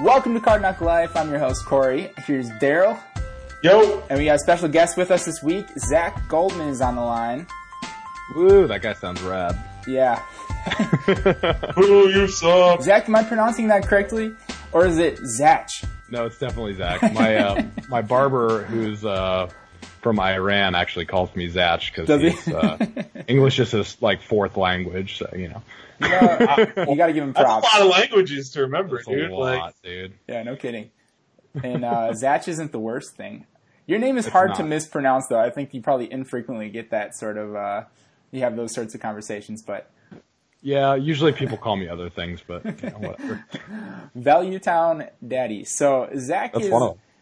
Welcome to Card Knock Life. I'm your host, Corey. Here's Daryl. Yo. And we got a special guest with us this week. Zach Goldman is on the line. Woo, that guy sounds rad. Yeah. Ooh, you suck. Zach, am I pronouncing that correctly? Or is it Zach? No, it's definitely Zach. My barber, who's from Iran, actually calls me Zach because English is his fourth language. So you gotta give him props. That's a lot of languages to remember, That's dude. A lot, dude. Yeah, no kidding. And Zach isn't the worst thing. Your name is hard to mispronounce, though. I think you probably infrequently get that sort of. You have those sorts of conversations, but. Yeah, usually people call me other things, but whatever. Value Town Daddy. So Zach is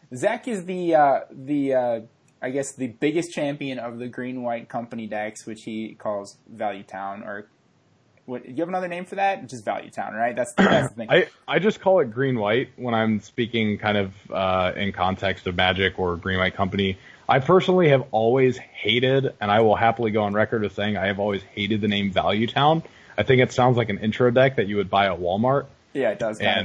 the I guess the biggest champion of the green-white company decks, which he calls Value Town. Or what? Do you have another name for that? Just Value Town, right? That's the thing. I just call it green-white when I'm speaking kind of in context of Magic or green-white company. I personally have always hated, and I will happily go on record as saying I have always hated the name Value Town. I think it sounds like an intro deck that you would buy at Walmart. Yeah, it does. And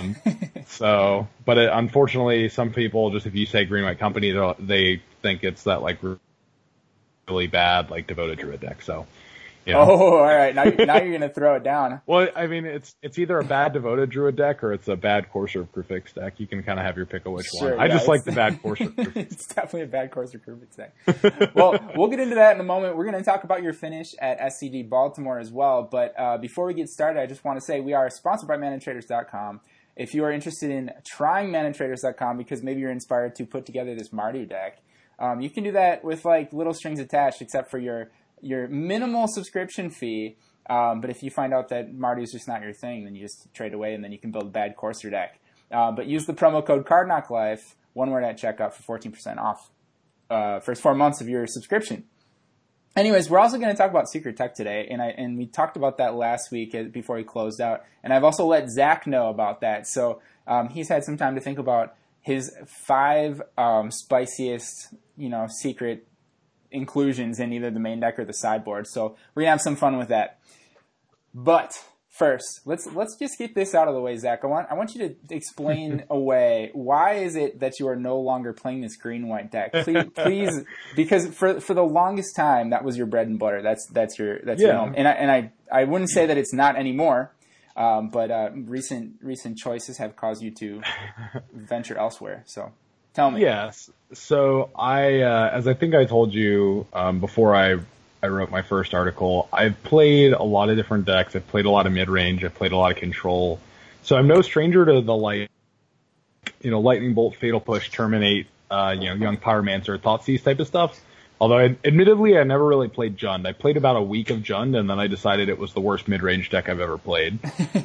unfortunately, some people just if you say green white company, they think it's that really bad Devoted Druid deck. So. Yeah. Oh, all right. Now you're gonna throw it down. Well, I mean, it's either a bad Devoted Druid deck or it's a bad Courser of Crufix deck. You can kind of have your pick of which one. I just like the bad Courser of Crufix. It's definitely a bad Courser of Crufix deck. Well, we'll get into that in a moment. We're going to talk about your finish at SCG Baltimore as well. But before we get started, I just want to say we are sponsored by ManaTraders.com. If you are interested in trying ManaTraders.com because maybe you're inspired to put together this Mardu deck, you can do that with little strings attached, except for your minimal subscription fee, but if you find out that Mardu is just not your thing, then you just trade away and then you can build a bad Courser deck. But use the promo code CardKnockLife, one word at checkout, for 14% off first 4 months of your subscription. Anyways, we're also going to talk about Secret Tech today, and we talked about that last week before we closed out, and I've also let Zach know about that. So he's had some time to think about his 5 spiciest, secret inclusions in either the main deck or the sideboard. So we're gonna have some fun with that. But first, let's just get this out of the way, Zach. I want you to explain away why is it that you are no longer playing this green-white deck? Please, because for the longest time that was your bread and butter. That's your home. And I wouldn't say that it's not anymore. But recent choices have caused you to venture elsewhere. So tell me. Yes. So as I think I told you before I wrote my first article, I've played a lot of different decks. I've played a lot of mid-range. I've played a lot of control. So I'm no stranger to the Lightning Bolt, Fatal Push, Terminate, Young Pyromancer, Thoughtseize type of stuff. Although admittedly I never really played Jund. I played about a week of Jund and then I decided it was the worst mid-range deck I've ever played.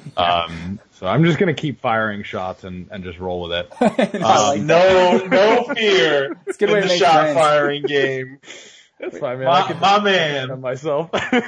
So I'm just gonna keep firing shots and just roll with it. No fear. It's a good way in to the make shot friends. firing game. That's fine, man. My man. Myself.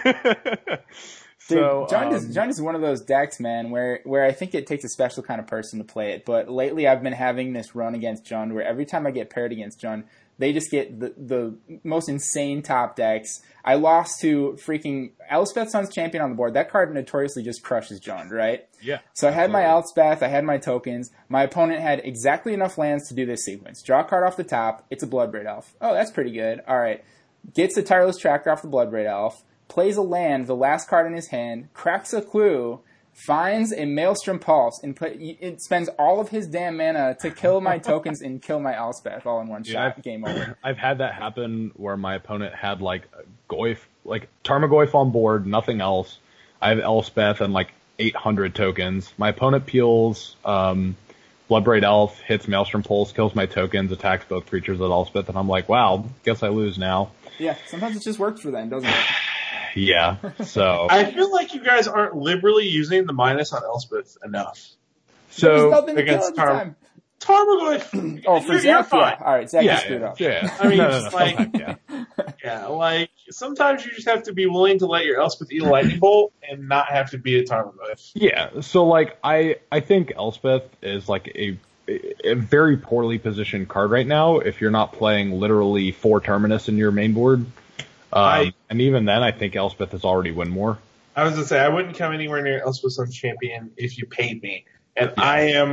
Dude, So Jund is one of those decks, man, where I think it takes a special kind of person to play it. But lately I've been having this run against Jund where every time I get paired against Jund, they just get the most insane top decks. I lost to freaking Elspeth Sun's Champion on the board. That card notoriously just crushes Jund, right? Yeah. So I had my Elspeth, I had my tokens. My opponent had exactly enough lands to do this sequence. Draw a card off the top. It's a Bloodbraid Elf. Oh, that's pretty good. All right. Gets a Tireless Tracker off the Bloodbraid Elf. Plays a land, the last card in his hand. Cracks a clue. Finds a Maelstrom Pulse and it spends all of his damn mana to kill my tokens and kill my Elspeth all in one shot. Game over. I've had that happen where my opponent had Tarmogoyf on board, nothing else. I have Elspeth and 800 tokens. My opponent peels Bloodbraid Elf, hits Maelstrom Pulse, kills my tokens, attacks both creatures with Elspeth, and I'm like, wow, guess I lose now. Yeah, sometimes it just works for them, doesn't it? Yeah, so I feel like you guys aren't liberally using the minus on Elspeth enough. There's So nothing to kill at the time. Tarmogoyf. Oh, for you're Zach? fine. Yeah. All right, Zach yeah, is screwed up. yeah. I mean, No, just sometimes, yeah. sometimes you just have to be willing to let your Elspeth eat a lightning bolt and not have to beat a Tarmogoyf. Yeah, so I think Elspeth is a very poorly positioned card right now if you're not playing literally 4 Terminus in your main board. And even then, I think Elspeth has already won more. I was going to say, I wouldn't come anywhere near Elspeth Sun's Champion if you paid me. And I am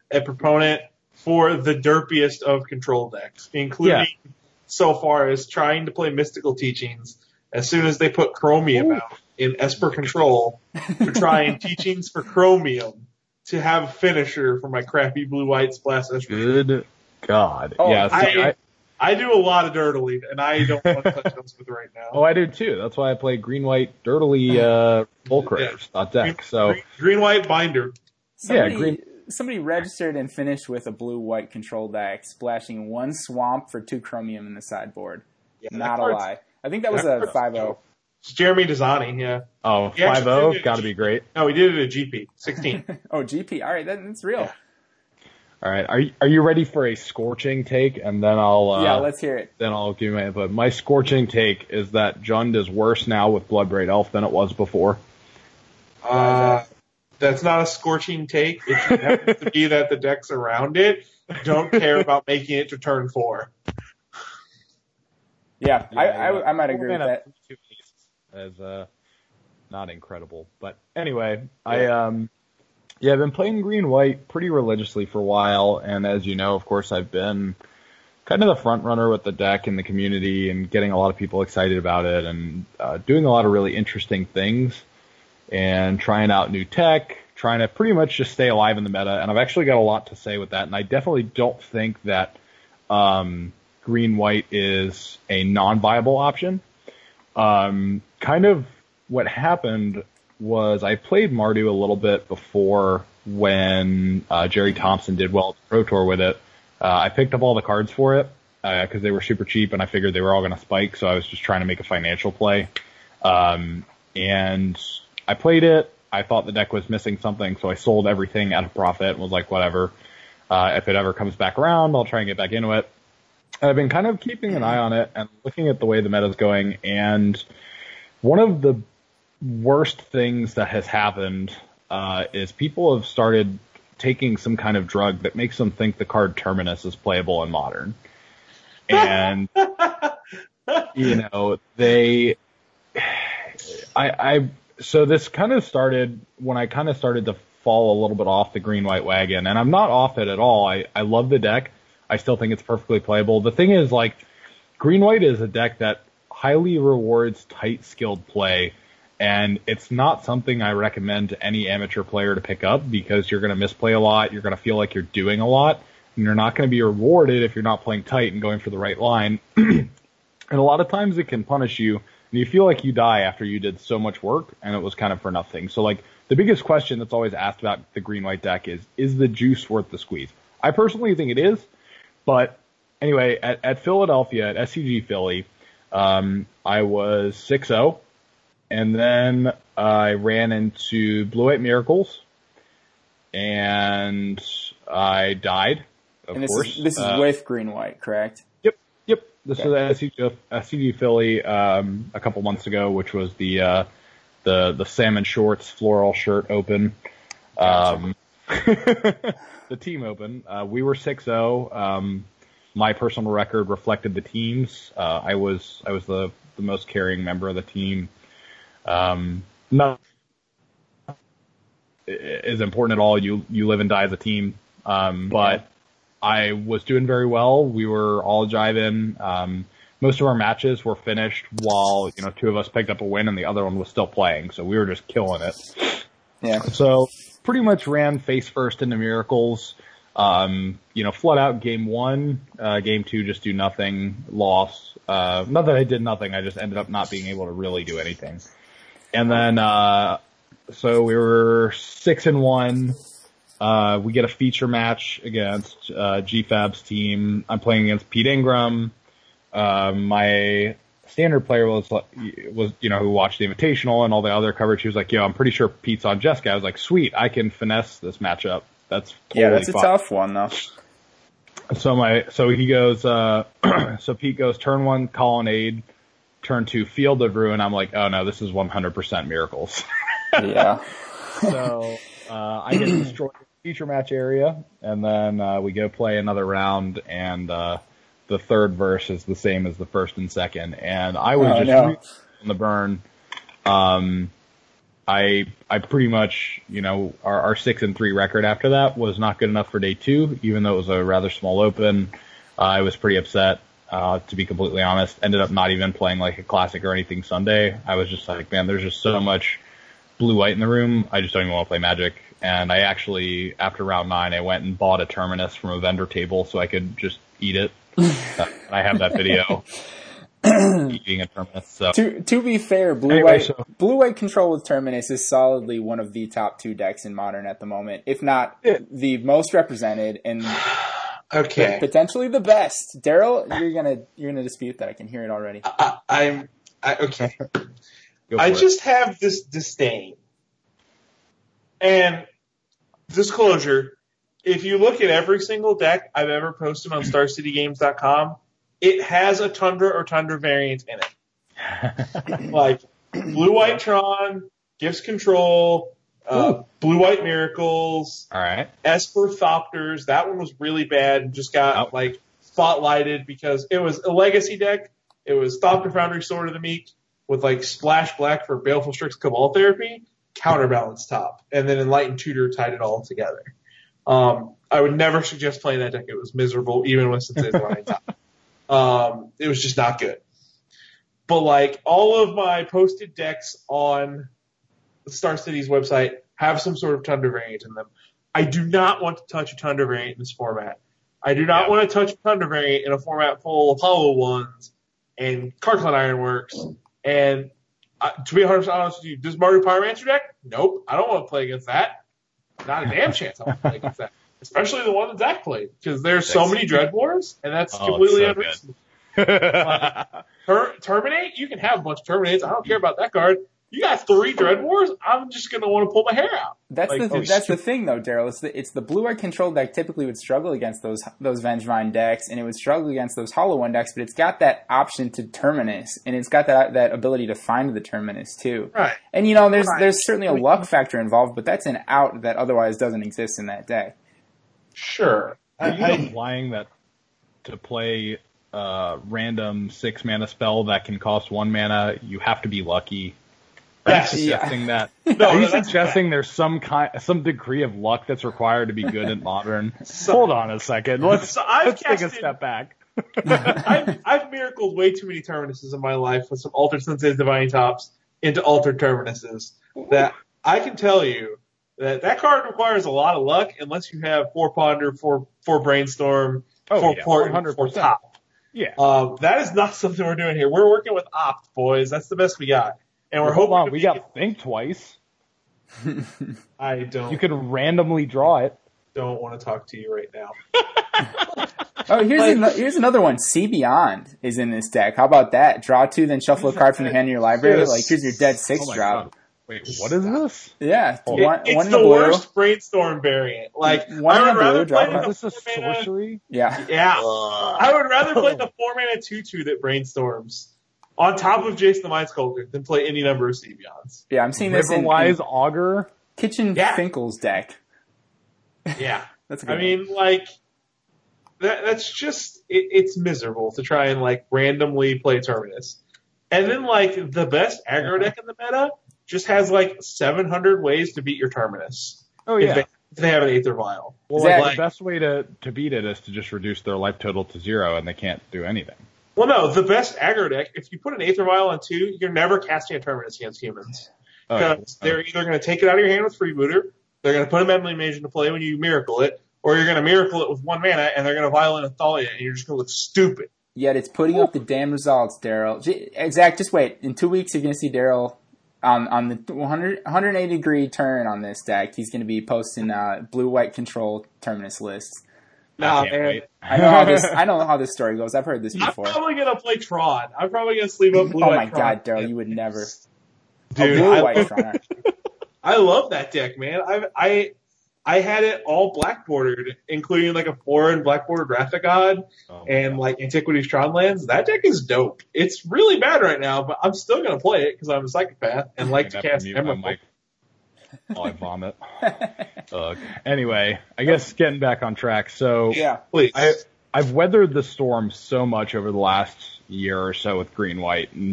a proponent for the derpiest of control decks, including so far as trying to play Mystical Teachings as soon as they put Chromium out in Esper Control to try and Teachings for Chromium to have a finisher for my crappy blue-white Splash Esper. Good God. Oh, yeah, I do a lot of Dirtily, and I don't want to touch Elspeth right now. Oh, I do too. That's why I play green-white Dirtily Volcrate deck. So green-white binder. Somebody registered and finished with a blue-white control deck, splashing 1 swamp for 2 chromium in the sideboard. Yeah, not a lie. I think that was a 5-0. It's Jeremy Desani, yeah. Oh, 5-0? Gotta be great. No, he did it at GP, 16. Oh, GP. All right, that's real. Yeah. All right, are you ready for a scorching take? And then I'll yeah, let's hear it. Then I'll give my input. My scorching take is that Jund is worse now with Bloodbraid Elf than it was before. That's not a scorching take. It happens to be that the decks around it don't care about making it to turn 4. Yeah, I might agree with that. As not incredible, but anyway, I've been playing green-white pretty religiously for a while, and as you know, of course, I've been kind of the front runner with the deck in the community and getting a lot of people excited about it and doing a lot of really interesting things and trying out new tech, trying to pretty much just stay alive in the meta, and I've actually got a lot to say with that, and I definitely don't think that green-white is a non-viable option. Kind of what happened was I played Mardu a little bit before when Jerry Thompson did well at the Pro Tour with it. I picked up all the cards for it because they were super cheap and I figured they were all going to spike, so I was just trying to make a financial play. And I played it. I thought the deck was missing something, so I sold everything at a profit and was like, whatever. If it ever comes back around, I'll try and get back into it. And I've been kind of keeping an eye on it and looking at the way the meta's going, and one of the worst things that has happened is people have started taking some kind of drug that makes them think the card Terminus is playable in Modern. And, so this kind of started when I kind of started to fall a little bit off the green-white wagon, and I'm not off it at all. I love the deck. I still think it's perfectly playable. The thing is, like, green-white is a deck that highly rewards tight skilled play, and it's not something I recommend to any amateur player to pick up because you're going to misplay a lot, you're going to feel like you're doing a lot, and you're not going to be rewarded if you're not playing tight and going for the right line. And a lot of times it can punish you, and you feel like you die after you did so much work, and it was kind of for nothing. So, like, the biggest question that's always asked about the green-white deck is the juice worth the squeeze? I personally think it is, but anyway, at Philadelphia, at SCG Philly, I was 6-0, and then I ran into Blue-White Miracles, and I died, of course. This is with green-white, correct? Yep. This was at SCG Philly a couple months ago, which was the Salmon Shorts Floral Shirt Open. Gotcha. The team open. We were 6-0. My personal record reflected the team's. I was the most carrying member of the team. Not is important at all. You live and die as a team. But I was doing very well. We were all jiving. Most of our matches were finished while, 2 of us picked up a win and the other one was still playing. So we were just killing it. Yeah. So pretty much ran face first into Miracles. Flood out game 1, game 2 just do nothing, loss. Not that I did nothing, I just ended up not being able to really do anything. And then, so we were 6-1. We get a feature match against, GFAB's team. I'm playing against Pete Ingram. My standard player was, who watched the Invitational and all the other coverage. He was like, I'm pretty sure Pete's on Jessica. I was like, sweet, I can finesse this matchup. That's totally that's fine. A tough one though. So he goes, so Pete goes turn 1 Colonnade, turn 2 Field of Ruin. I'm like, oh no, this is 100% Miracles. Yeah. So, I get destroyed in the feature match area, and then, we go play another round, and, the third verse is the same as the first and second, and I was on the burn. I pretty much, our 6-3 record after that was not good enough for day 2, even though it was a rather small open. I was pretty upset, to be completely honest. Ended up not even playing like a classic or anything Sunday. I was just like, man, there's just so much blue-white in the room. I just don't even want to play Magic. And I actually, after round 9, I went and bought a Terminus from a vendor table so I could just eat it. I have that video. Eating a Terminus. So. To be fair, blue-white control with Terminus is solidly one of the top 2 decks in Modern at the moment, if not the most represented and potentially the best. Daryl, you're gonna dispute that. I can hear it already. Okay. I just have this disdain. And disclosure, if you look at every single deck I've ever posted on StarCityGames.com, it has a Tundra or Tundra variant in it. Like Blue-White Tron, Gifts Control, Blue-White Miracles, all right, Esper Thopters. That one was really bad and just got spotlighted because it was a legacy deck. It was Thopter Foundry Sword of the Meek with like Splash Black for Baleful Strix Cabal Therapy, Counterbalance top, and then Enlightened Tutor tied it all together. I would never suggest playing that deck. It was miserable, even with Sensei's Divine top. It was just not good. But like all of my posted decks on the Star City's website have some sort of Tundra variant in them. I do not want to touch a Tundra variant in this format. I do not want to touch a Tundra variant in a format full of Hollow Ones and Carclone Ironworks. And to be 100% honest with you, does Mario Pyromancer deck? Nope. I don't want to play against that. Not a damn chance I want to play against that. Especially the one that Zach played. Because there's so many Dread Wars, and that's completely unreasonable. Terminate? You can have a bunch of Terminates. I don't care about that card. You got 3 Dread Wars? I'm just going to want to pull my hair out. That's the thing, though, Daryl. It's the blue-white control deck typically would struggle against those Vengevine decks, and it would struggle against those Hollow One decks, but it's got that option to Terminus, and it's got that ability to find the Terminus, too. Right. And, there's certainly a luck factor involved, but that's an out that otherwise doesn't exist in that deck. Sure. Are you implying that to play random 6-mana spell that can cost 1 mana, you have to be lucky? Are you suggesting that? Are you suggesting there's some degree of luck that's required to be good at Modern? Hold on a second. Let's take a step back. I've miracled way too many Terminuses in my life with some Altered Sensei's Divine Tops into Altered Terminuses that I can tell you that card requires a lot of luck unless you have 4 Ponder, 4 Brainstorm, 4 Port, 4 Top. Yeah. That is not something we're doing here. We're working with Opt, boys. That's the best we got. And we're hoping we got Think Twice. I don't. You could randomly draw it. Don't want to talk to you right now. Here's another one. See Beyond is in this deck. How about that? Draw 2, then shuffle a card from the hand in your library. Yes. Like, here's your dead 6 drop. God. Wait, what is this? Yeah. It's the worst Brainstorm variant. Like, one I in would a rather blue, play Is this a sorcery? Yeah. Yeah. I would rather play the 4-mana 2/2 that Brainstorms on top of Jason the Mind Sculptor than play any number of Sebions. Yeah, I'm seeing this in Augur. Kitchen Finkel's deck. Yeah. That's a good one. Like, that's just, it's miserable to try and, like, randomly play Terminus. And then, like, the best aggro deck in the meta just has, like, 700 ways to beat your Terminus. Oh, yeah. If they have an Aether Vial. Well, the best way to beat it is to just reduce their life total to 0 and they can't do anything. Well, no, the best aggro deck, if you put an Aether Vial on 2, you're never casting a Terminus against humans. Because they're either going to take it out of your hand with Freebooter, they're going to put a Meddling Mage into play when you Miracle it, or you're going to Miracle it with 1 mana, and they're going to Violent Athalia, and you're just going to look stupid. Yet it's putting up the damn results, Daryl. Zach, just wait. In 2 weeks, you're going to see Daryl on the 180-degree turn on this deck. He's going to be posting blue-white control Terminus lists. Nah, man. I know how this story goes. I've heard this before. I'm probably going to play Tron. I'm probably going to sleeve up blue-white Oh my Tron. God, Daryl, you would never. Dude, blue-white Tron. I love that deck, man. I had it all black bordered, including like a 4 and black bordered Wrath of God and like Antiquities Tron lands. That deck is dope. It's really bad right now, but I'm still gonna play it because I'm a psychopath and like to cast Emerald. I vomit. Anyway, I guess getting back on track. So yeah, please. I've weathered the storm so much over the last year or so with green white, and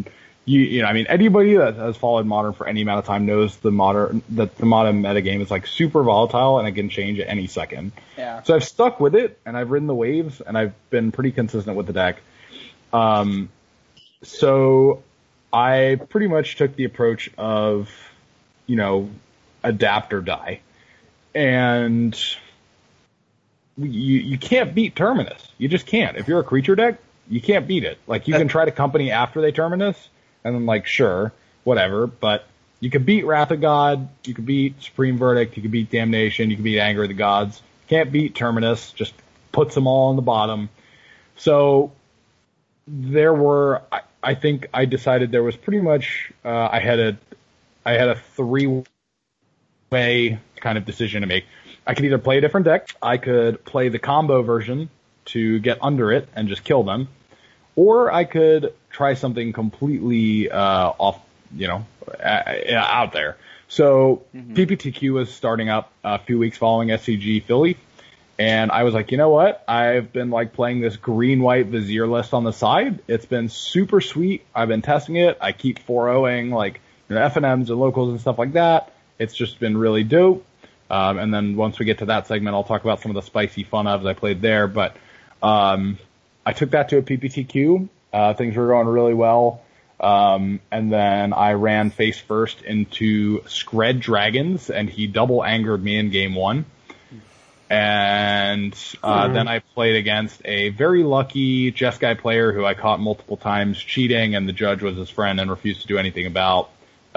I mean, anybody that has followed Modern for any amount of time knows that the Modern metagame is like super volatile and it can change at any second. Yeah. So I've stuck with it and I've ridden the waves and I've been pretty consistent with the deck. So I pretty much took the approach of, adapt or die. And you can't beat Terminus. You just can't. If you're a creature deck, you can't beat it. Like, you can try to company after they Terminus, and then, like, sure, whatever, but you can beat Wrath of God, you can beat Supreme Verdict, you can beat Damnation, you can beat Anger of the Gods. Can't beat Terminus, just puts them all on the bottom. So, I think I decided there was pretty much, I had a three-way kind of decision to make. I could either play a different deck, I could play the combo version to get under it and just kill them, or I could try something completely off, out there. So PPTQ was starting up a few weeks following SCG Philly, and I was like, you know what? I've been like playing this green-white Vizier list on the side. It's been super sweet. I've been testing it. I keep 4-0ing like FNMs and locals and stuff like that. It's just been really dope. And then once we get to that segment, I'll talk about some of the spicy fun ofs I played there. But I took that to a PPTQ. Things were going really well. And then I ran face first into Skred Dragons, and he double angered me in game 1. And then I played against a very lucky Jeskai player who I caught multiple times cheating, and the judge was his friend and refused to do anything about.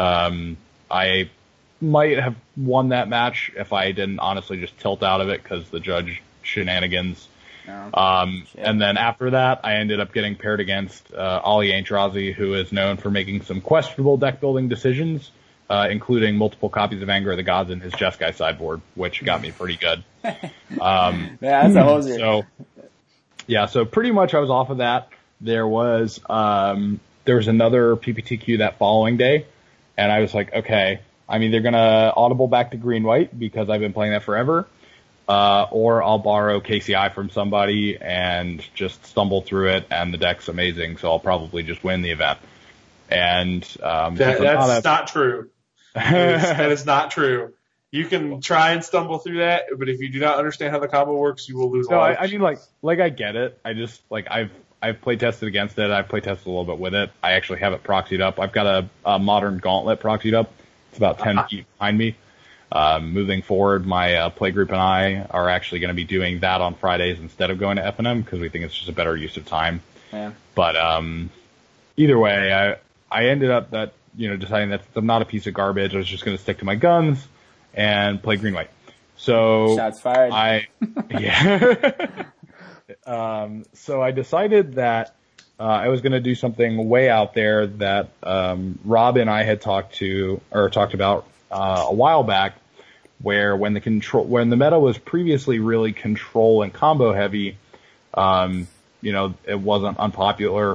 I might have won that match if I didn't honestly just tilt out of it because the judge shenanigans. And then after that, I ended up getting paired against Ali Aintrazi, who is known for making some questionable deck building decisions, including multiple copies of Anger of the Gods in his Jeskai sideboard, which got me pretty good. Yeah, that's a hoser. So pretty much I was off of that. There was another PPTQ that following day, and I was like, okay, I'm either gonna audible back to green-white because I've been playing that forever, or I'll borrow KCI from somebody and just stumble through it, and the deck's amazing, so I'll probably just win the event. And that's not true. That is not true. You can try and stumble through that, but if you do not understand how the combo works, you will lose. No, I mean, like I get it. I just I've play tested against it. I've play tested a little bit with it. I actually have it proxied up. I've got a Modern Gauntlet proxied up. It's about 10 feet behind me. Moving forward, my play group and I are actually going to be doing that on Fridays instead of going to FNM because we think it's just a better use of time. Yeah. But either way, I ended up deciding that I'm not a piece of garbage. I was just going to stick to my guns and play green-white. So shots fired. So I decided that I was going to do something way out there that Rob and I had talked about a while back, where when the meta was previously really control and combo heavy, it wasn't unpopular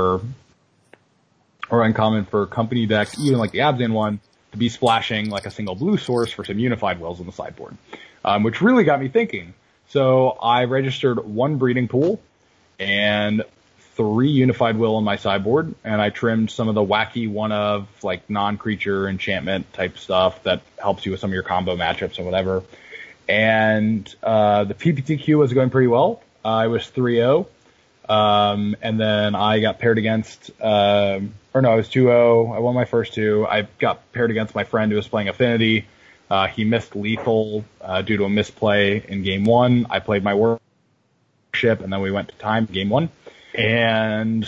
or uncommon for company decks, even like the Abzan one, to be splashing like a single blue source for some unified wills on the sideboard, which really got me thinking. So I registered 1 breeding pool and 3 unified will on my sideboard, and I trimmed some of the wacky one of like non-creature enchantment type stuff that helps you with some of your combo matchups or whatever. And the PPTQ was going pretty well. I was 3-0. And then I got paired against I was 2-0. I won my first 2. I got paired against my friend who was playing Affinity. He missed lethal due to a misplay in game 1. I played my worship, and then we went to time game 1. And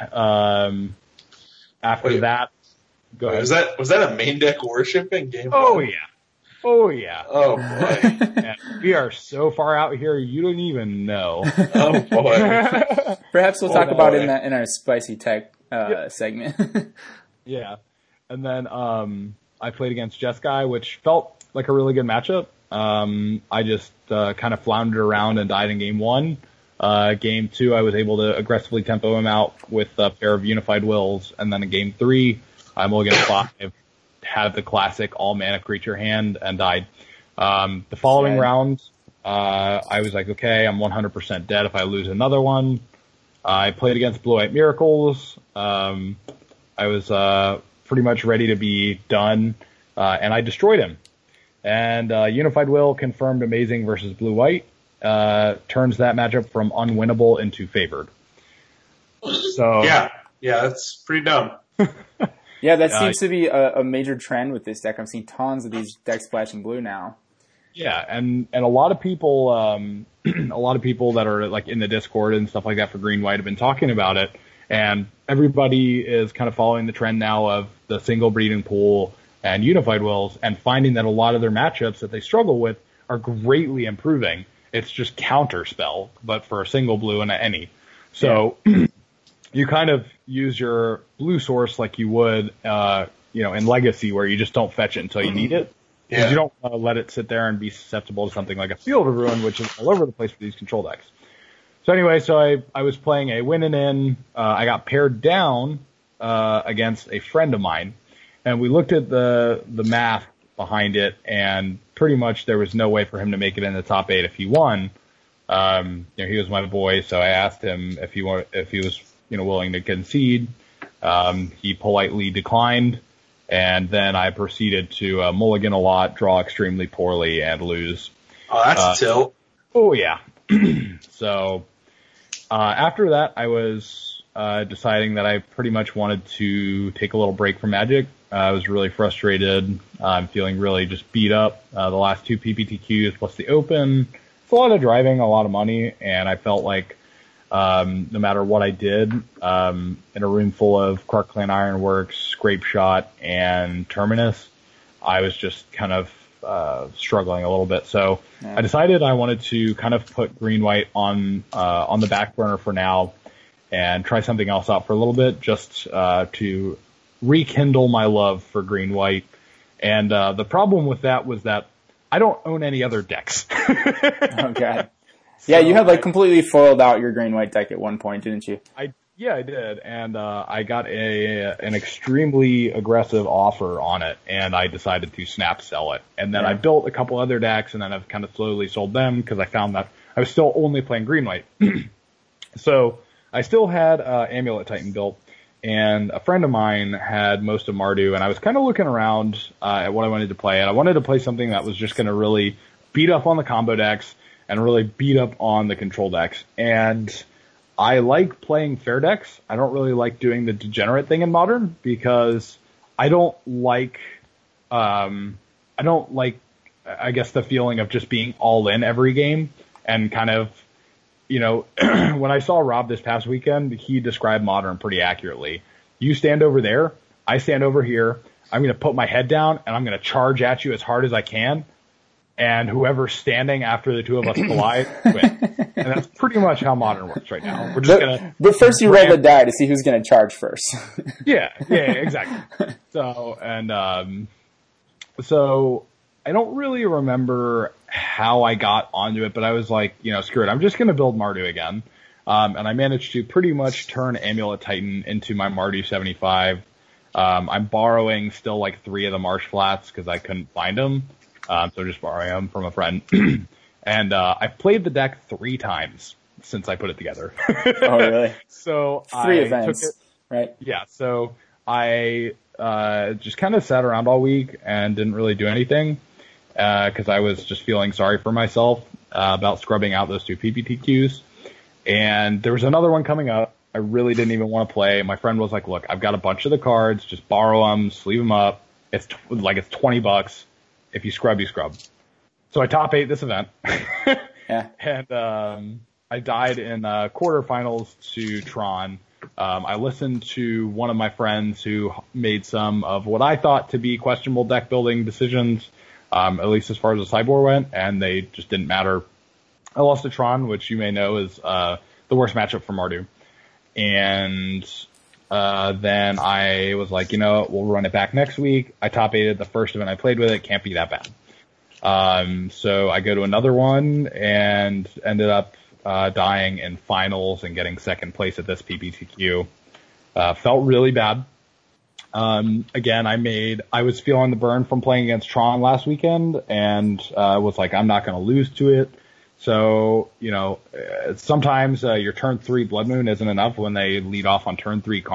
after that, go ahead. Was that a main deck worship in game 1? Oh yeah. Oh boy. Man, we are so far out here, you don't even know. Oh boy. Perhaps we'll talk about it in our spicy tech segment. Yeah. And then I played against Jeskai, which felt like a really good matchup. I just kind of floundered around and died in game 1. Game 2, I was able to aggressively tempo him out with a pair of unified wills, and then in game 3, I mulliganed 5, had the classic all mana creature hand, and died. The following round, I was like, okay, I'm 100% dead if I lose another one. I played against Blue White Miracles, I was pretty much ready to be done, and I destroyed him. And Unified Will confirmed Amazing versus Blue-White turns that matchup from unwinnable into favored. So yeah, that's pretty dumb. Yeah, that seems to be a major trend with this deck. I'm seeing tons of these decks splashing blue now. Yeah, and a lot of people, that are like in the Discord and stuff like that for Green White have been talking about it, and everybody is kind of following the trend now of the single breeding pool and Unified Wills, and finding that a lot of their matchups that they struggle with are greatly improving. It's just counterspell, but for a single blue and any. So you kind of use your blue source like you would, in Legacy, where you just don't fetch it until you need it. Because you don't want to let it sit there and be susceptible to something like a Field of Ruin, which is all over the place for these control decks. So anyway, I was playing a win and in. I got paired down against a friend of mine, and we looked at the math behind it, and pretty much there was no way for him to make it in the top 8 if he won. He was my boy, so I asked him if he was willing to concede. He politely declined. And then I proceeded to mulligan a lot, draw extremely poorly, and lose. Oh, that's a tilt. Oh, yeah. So after that, I was deciding that I pretty much wanted to take a little break from Magic. I was really frustrated. I'm feeling really just beat up. The last 2 PPTQs plus the Open. It's a lot of driving, a lot of money, and I felt like no matter what I did, in a room full of Clark Clan Ironworks, Scrape Shot, and Terminus, I was just kind of struggling a little bit. So I decided I wanted to kind of put Green-White on the back burner for now and try something else out for a little bit, just to rekindle my love for Green-White. And the problem with that was that I don't own any other decks. Okay. Yeah, you had completely foiled out your green-white deck at one point, didn't you? I did, and I got an extremely aggressive offer on it, and I decided to snap sell it. And then I built a couple other decks, and then I've kind of slowly sold them because I found that I was still only playing green-white. So I still had Amulet Titan built, and a friend of mine had most of Mardu, and I was kind of looking around at what I wanted to play, and I wanted to play something that was just going to really beat up on the combo decks and really beat up on the control decks. And I like playing fair decks. I don't really like doing the degenerate thing in Modern because I don't like, I guess, the feeling of just being all in every game and kind of, when I saw Rob this past weekend, he described Modern pretty accurately. You stand over there, I stand over here, I'm going to put my head down and I'm going to charge at you as hard as I can. And whoever's standing after the two of us collide, win. And that's pretty much how Modern works right now. We're just but first you roll the die to see who's gonna charge first. Yeah, exactly. So I don't really remember how I got onto it, but I was like, screw it, I'm just gonna build Mardu again. And I managed to pretty much turn Amulet Titan into my Mardu 75. I'm borrowing still 3 of the Marsh Flats because I couldn't find them. So just borrowing them from a friend. And I've played the deck 3 times since I put it together. Oh, really? So 3 events, right? Yeah, so I just kind of sat around all week and didn't really do anything because I was just feeling sorry for myself about scrubbing out those 2 PPTQs. And there was another one coming up. I really didn't even want to play. My friend was like, look, I've got a bunch of the cards. Just borrow them, sleeve them up. It's $20. If you scrub, you scrub. So I top 8 this event. Yeah. And I died in quarterfinals to Tron. I listened to one of my friends who made some of what I thought to be questionable deck building decisions, at least as far as the sideboard went, and they just didn't matter. I lost to Tron, which you may know is the worst matchup for Mardu. And then I was like, we'll run it back next week. I top 8'd the first event I played with it. Can't be that bad. So I go to another one and ended up dying in finals and getting second place at this PPTQ. Felt really bad. Again, I was feeling the burn from playing against Tron last weekend and was like, I'm not going to lose to it. So, sometimes your turn 3 Blood Moon isn't enough when they lead off on turn 3 Karn.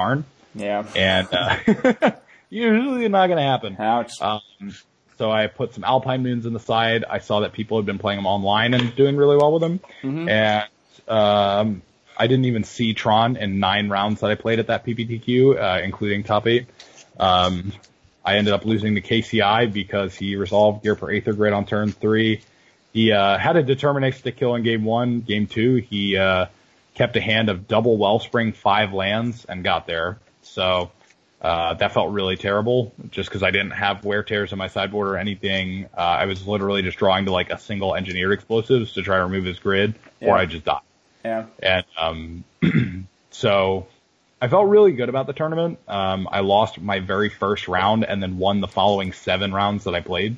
Yeah. And usually not going to happen. Ouch. So I put some Alpine Moons in the side. I saw that people had been playing them online and doing really well with them. Mm-hmm. And I didn't even see Tron in 9 rounds that I played at that PPTQ, including top 8. I ended up losing to KCI because he resolved Gear for Aether Grid on turn 3. He had a Determination to kill in game 1. Game 2, he kept a hand of double Wellspring 5 lands and got there. So that felt really terrible just because I didn't have wear tears in my sideboard or anything. I was literally just drawing to like a single engineered explosives to try to remove his grid, or I just died. Yeah. And so I felt really good about the tournament. I lost my very first round and then won the following 7 rounds that I played.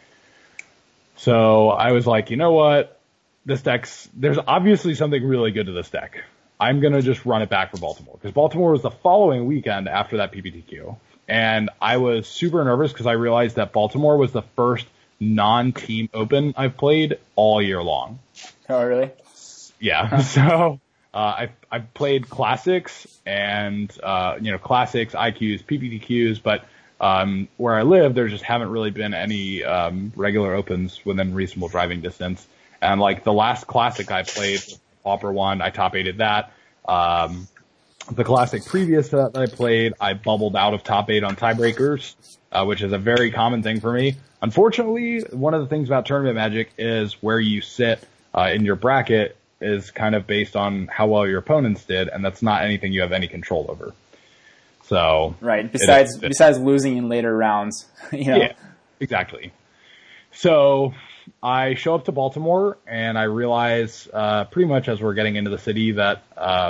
So I was like, you know what? There's obviously something really good to this deck. I'm going to just run it back for Baltimore, because Baltimore was the following weekend after that PPTQ. And I was super nervous because I realized that Baltimore was the first non-team open I've played all year long. Oh, really? Yeah. So, I've played classics and, classics, IQs, PPTQs, but, where I live, there just haven't really been any, regular opens within reasonable driving distance. And like the last classic I played, Pauper one, I top 8'd that. The classic previous that I played, I bubbled out of top 8 on tiebreakers, which is a very common thing for me. Unfortunately, one of the things about tournament magic is where you sit, in your bracket is kind of based on how well your opponents did, and that's not anything you have any control over. So. Right. Besides losing in later rounds, Yeah, exactly. So I show up to Baltimore and I realize, pretty much as we're getting into the city that,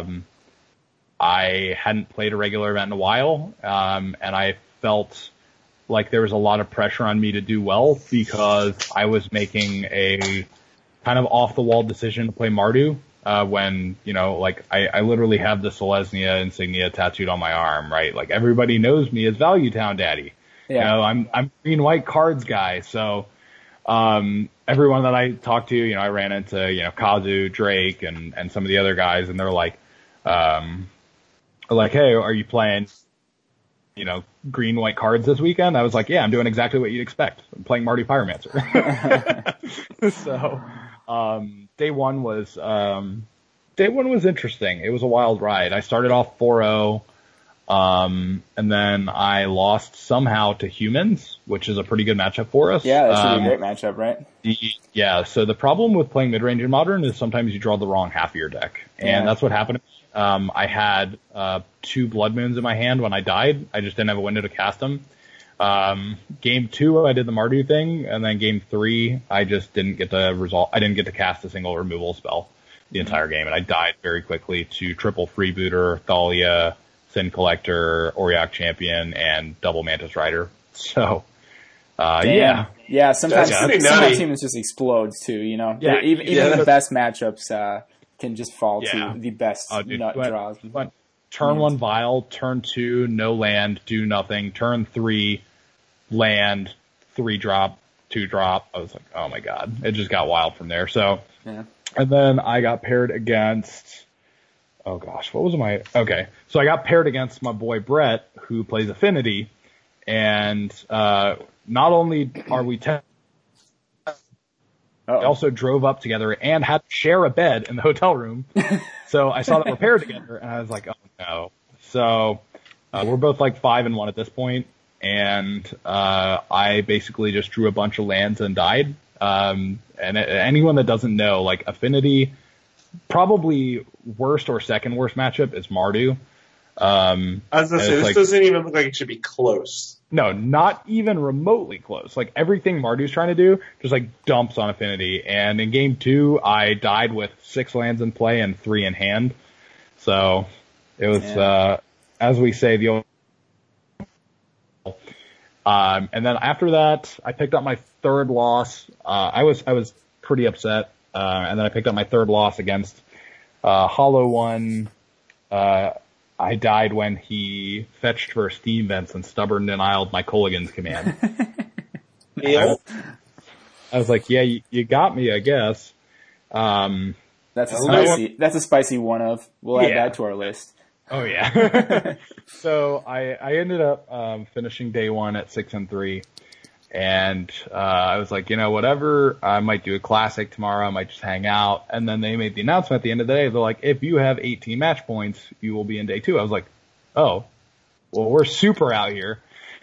I hadn't played a regular event in a while. And I felt like there was a lot of pressure on me to do well because I was making a kind of off the wall decision to play Mardu. When, I literally have the Selesnya insignia tattooed on my arm, right? Like everybody knows me as Value Town Daddy. Yeah. I'm green white cards guy. So, everyone that I talked to, I ran into, Kazu, Drake, and some of the other guys, and they're like, hey, are you playing, green white cards this weekend? I was like, yeah, I'm doing exactly what you'd expect. I'm playing Marty Pyromancer. So, day one was interesting. It was a wild ride. I started off 4-0. And then I lost somehow to Humans, which is a pretty good matchup for us. Yeah, that should be a great matchup, right? Yeah, so the problem with playing mid-range in Modern is sometimes you draw the wrong half of your deck. And that's what happened. I had 2 Blood Moons in my hand when I died. I just didn't have a window to cast them. Game 2, I did the Mardu thing, and then game 3, I just didn't get to resolve. I didn't get to cast a single removal spell the entire game, and I died very quickly to triple Freebooter, Thalia, Sin Collector, Auriok Champion, and double Mantis Rider. So, yeah. Yeah, sometimes teams just explodes too, Yeah, even the best matchups, can just fall to the best nut draws. Turn 1 Vial, turn 2, no land, do nothing. Turn 3, land, 3 drop, 2 drop. I was like, oh my god. It just got wild from there. So, and then I got paired against, oh gosh, what was my, okay. So I got paired against my boy Brett, who plays Affinity, and, not only are we we also drove up together and had to share a bed in the hotel room. So I saw that we're paired together, and I was like, oh no. So we're both like 5-1 at this point, and I basically just drew a bunch of lands and died. And anyone that doesn't know, like Affinity, probably worst or second worst matchup is Mardu. As I say, this doesn't even look like it should be close. No, not even remotely close. Like everything Mardu's trying to do, just like dumps on Affinity. And in game 2, I died with 6 lands in play and 3 in hand. So it was, as we say, the old. And then after that, I picked up my 3rd loss. I was pretty upset. And then I picked up my 3rd loss against Hollow One. I died when he fetched for Steam Vents and stubborn denialed my Colligan's command. I was like, yeah, you got me, I guess. That's a spicy one of. We'll add that to our list. Oh yeah. So I ended up finishing day one at 6-3, and I was like, whatever. I might do a classic tomorrow. I might just hang out. And then they made the announcement at the end of the day. They're like, if you have 18 match points, you will be in day 2. I was like, oh, well, we're super out here.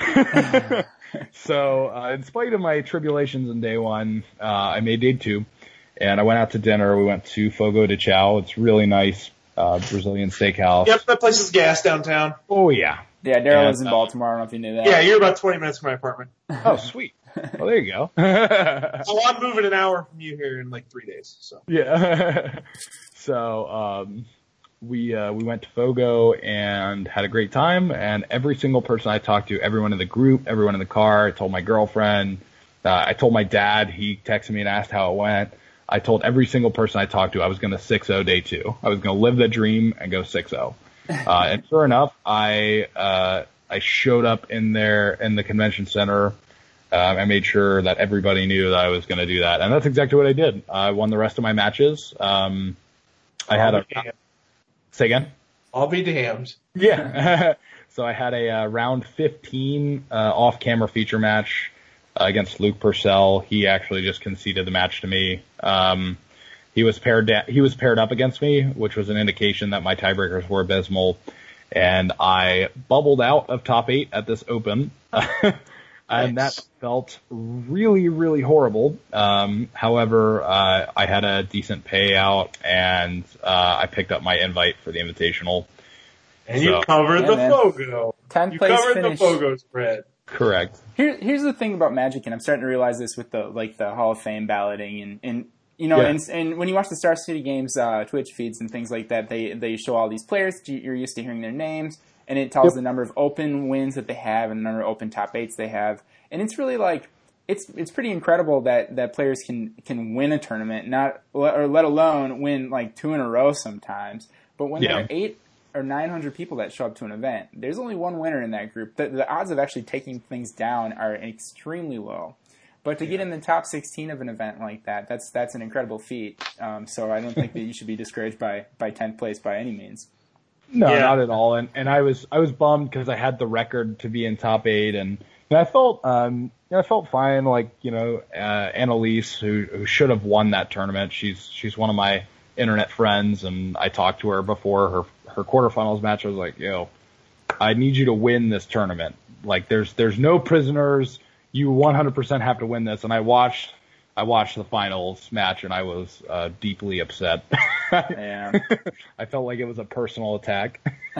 So in spite of my tribulations in day 1, I made day 2, and I went out to dinner. We went to Fogo de Chao. It's really nice. Brazilian steakhouse. Yep, that place is gas downtown. Oh, yeah. Yeah, Daryl lives in Baltimore. I don't know if you knew that. Yeah, you're about 20 minutes from my apartment. Oh, sweet. Well, there you go. Oh, I'm moving an hour from you here in like 3 days. So Yeah. So we went to Fogo and had a great time. And every single person I talked to, everyone in the group, everyone in the car, I told my girlfriend, I told my dad. He texted me and asked how it went. I told every single person I talked to I was going to 6-0 day 2. I was going to live the dream and go 6-0. And sure enough, I showed up in the convention center. I made sure that everybody knew that I was going to do that. And that's exactly what I did. I won the rest of my matches. I had say again? I'll be damned. Yeah. So I had a round 15 off-camera feature match against Luke Purcell. He actually just conceded the match to me. He was paired up against me, which was an indication that my tiebreakers were abysmal. And I bubbled out of top 8 at this open. And that felt really, really horrible. However, I had a decent payout, and I picked up my invite for the Invitational. And you covered the Fogo. 10th place covered finish. the Fogo spread. Correct. Here's the thing about Magic, and I'm starting to realize this with the Hall of Fame balloting, and when you watch the Star City Games Twitch feeds and things like that, they show all these players. You're used to hearing their names, and it tells the number of open wins that they have and the number of open top 8s they have, and it's really it's pretty incredible that players can win a tournament, let alone win like 2 in a row sometimes. But when there are 8 or 900 people that show up to an event, there's only one winner in that group. The odds of actually taking things down are extremely low. But to get in the top 16 of an event like that, that's an incredible feat. So I don't think that you should be discouraged by 10th place by any means. No, not at all. And I was bummed because I had the record to be in top 8, and I felt fine. Like Annalise, who should have won that tournament. She's one of my internet friends, and I talked to her before her quarterfinals match. I was like, I need you to win this tournament. Like, there's no prisoners. You 100% have to win this. And I watched the finals match, and I was deeply upset. Yeah. I felt like it was a personal attack.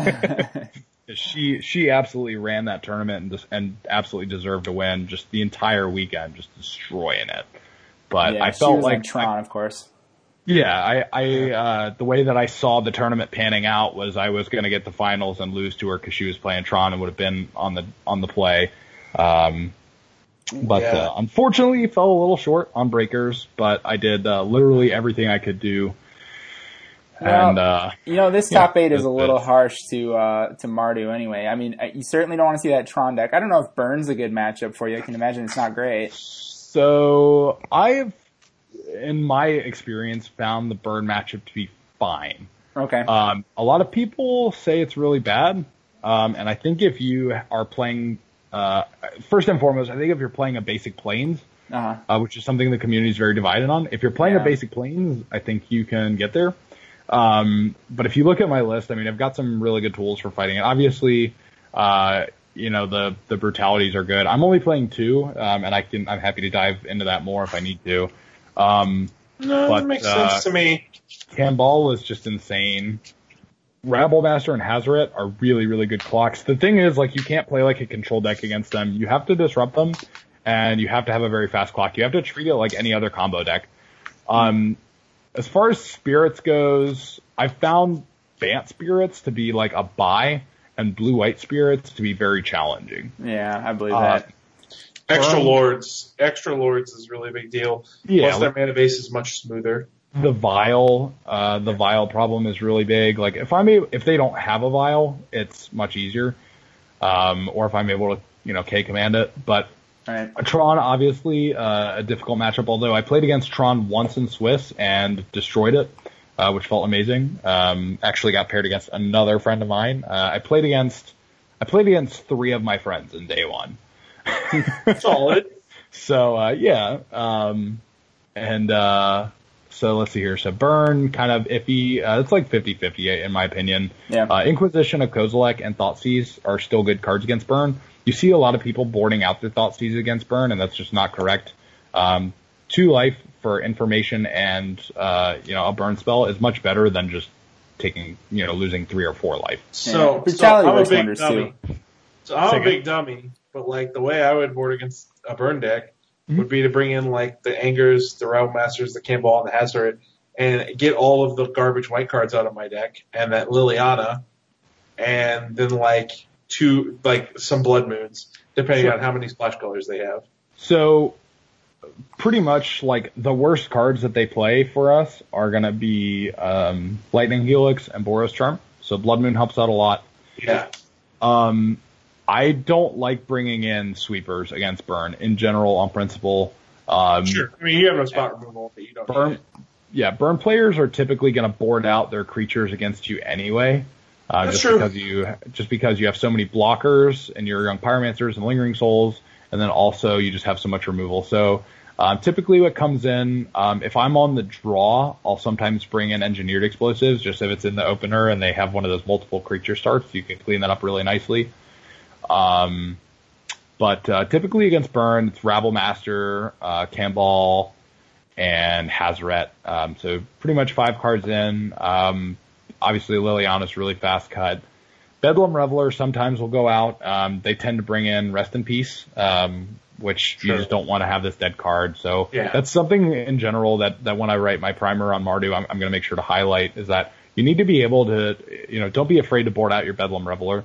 She absolutely ran that tournament and absolutely deserved to win. Just the entire weekend, just destroying it. But I felt like Tron, of course. Yeah, I the way that I saw the tournament panning out was I was going to get the finals and lose to her because she was playing Tron and would have been on the play. Unfortunately, fell a little short on breakers, but I did literally everything I could do. Well, and this top 8 is a little harsh to Mardu anyway. I mean, you certainly don't want to see that Tron deck. I don't know if Burn's a good matchup for you. I can imagine it's not great. So I've, in my experience, found the Burn matchup to be fine. Okay. A lot of people say it's really bad. And I think if you are playing, first and foremost, I think if you're playing a basic Plains, which is something the community is very divided on, if you're playing a basic Plains, I think you can get there. But if you look at my list, I mean, I've got some really good tools for fighting it. Obviously, the brutalities are good. I'm only playing 2, and I'm happy to dive into that more if I need to. That makes sense to me. Camball was just insane. Rabblemaster and Hazoret are really, really good clocks. The thing is, you can't play like a control deck against them. You have to disrupt them, and you have to have a very fast clock. You have to treat it like any other combo deck. As far as Spirits goes, I found Bant Spirits to be like a buy, and Blue-White Spirits to be very challenging. Yeah, I believe that. Extra Lords is really a big deal. Yeah, plus their mana base is much smoother. The Vial problem is really big. Like if they don't have a Vial, it's much easier. Or if I'm able to, K command it. But right. Tron, obviously, a difficult matchup, although I played against Tron once in Swiss and destroyed it. which felt amazing. Actually got paired against another friend of mine. I played against 3 of my friends in day one. Solid. So, yeah. So let's see here. So Burn, kind of iffy. It's like 50-50 in my opinion. Yeah. Inquisition of Kozilek and Thoughtseize are still good cards against Burn. You see a lot of people boarding out their Thoughtseize against Burn, and that's just not correct. 2 life for information and, a Burn spell is much better than just taking, losing 3 or 4 life. So I'm a big dummy. So I'm a big dummy, but like the way I would board against a Burn deck would be to bring in like the Angers, the Realm Masters, the Cannonball, and the Hazoret, and get all of the garbage white cards out of my deck, and that Liliana, and then some Blood Moons, depending on how many splash colors they have. So pretty much like the worst cards that they play for us are going to be Lightning Helix and Boros Charm. So Blood Moon helps out a lot. Yeah. I don't like bringing in sweepers against Burn in general on principle. Sure. I mean, you have no spot removal, but you don't Burn. need it. Yeah, Burn players are typically going to board out their creatures against you anyway. That's true. Because you have so many blockers and your Young Pyromancers and Lingering Souls, and then also you just have so much removal. So typically what comes in, if I'm on the draw, I'll sometimes bring in Engineered Explosives, just if it's in the opener and they have one of those multiple creature starts, you can clean that up really nicely. But typically against Burn, it's Rabble Master, Cannonball, and Hazoret. So pretty much 5 cards in. Obviously Liliana's really fast cut. Bedlam Reveler sometimes will go out. They tend to bring in Rest in Peace, which you just don't want to have this dead card. So that's something in general that when I write my primer on Mardu, I'm going to make sure to highlight is that you need to be able to, don't be afraid to board out your Bedlam Reveler.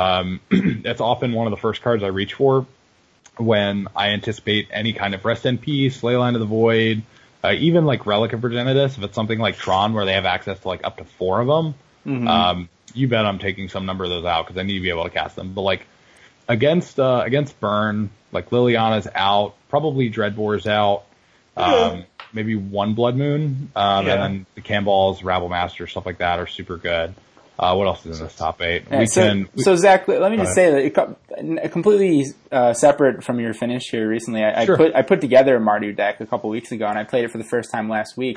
That's often one of the first cards I reach for when I anticipate any kind of Rest in Peace, Leyline of the Void, even like Relic of Progenitus. If it's something like Tron where they have access to like up to 4 of them, you bet I'm taking some number of those out because I need to be able to cast them. But like against Burn, like Liliana's out, probably Dreadbore's out, maybe 1 Blood Moon, and then the Cannonballs, Rabble Master, stuff like that are super good. What else is in this top 8? So Zach, let me just say that completely separate from your finish here recently. I put together a Mardu deck a couple weeks ago, and I played it for the first time last week.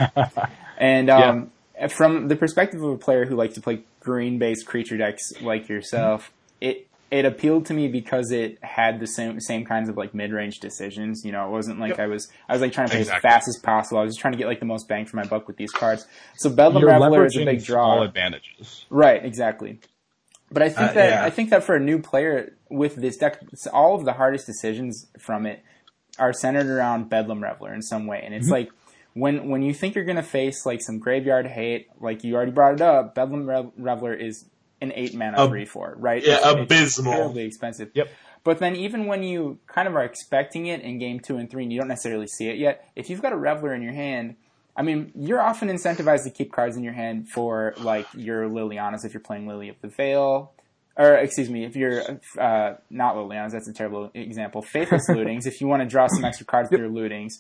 And from the perspective of a player who likes to play green-based creature decks like yourself, it appealed to me because it had the same kinds of like mid-range decisions. It wasn't like I was like trying to play as fast as possible. I was just trying to get like the most bang for my buck with these cards. So Bedlam Reveler is a big draw. All advantages. Right, exactly. But I think that for a new player with this deck, all of the hardest decisions from it are centered around Bedlam Reveler in some way. And it's like when you think you're going to face like some graveyard hate, like you already brought it up, Bedlam Reveler is an 8 mana 3/4, right? Yeah, it's abysmal. Terribly expensive. Yep. But then even when you kind of are expecting it in game 2 and 3 and you don't necessarily see it yet, if you've got a Reveler in your hand, I mean, you're often incentivized to keep cards in your hand for like your Lilianas if you're playing Lily of the Veil. Or, excuse me, if you're not Lilianas, that's a terrible example. Faithless Lootings, if you want to draw some extra cards with your Lootings.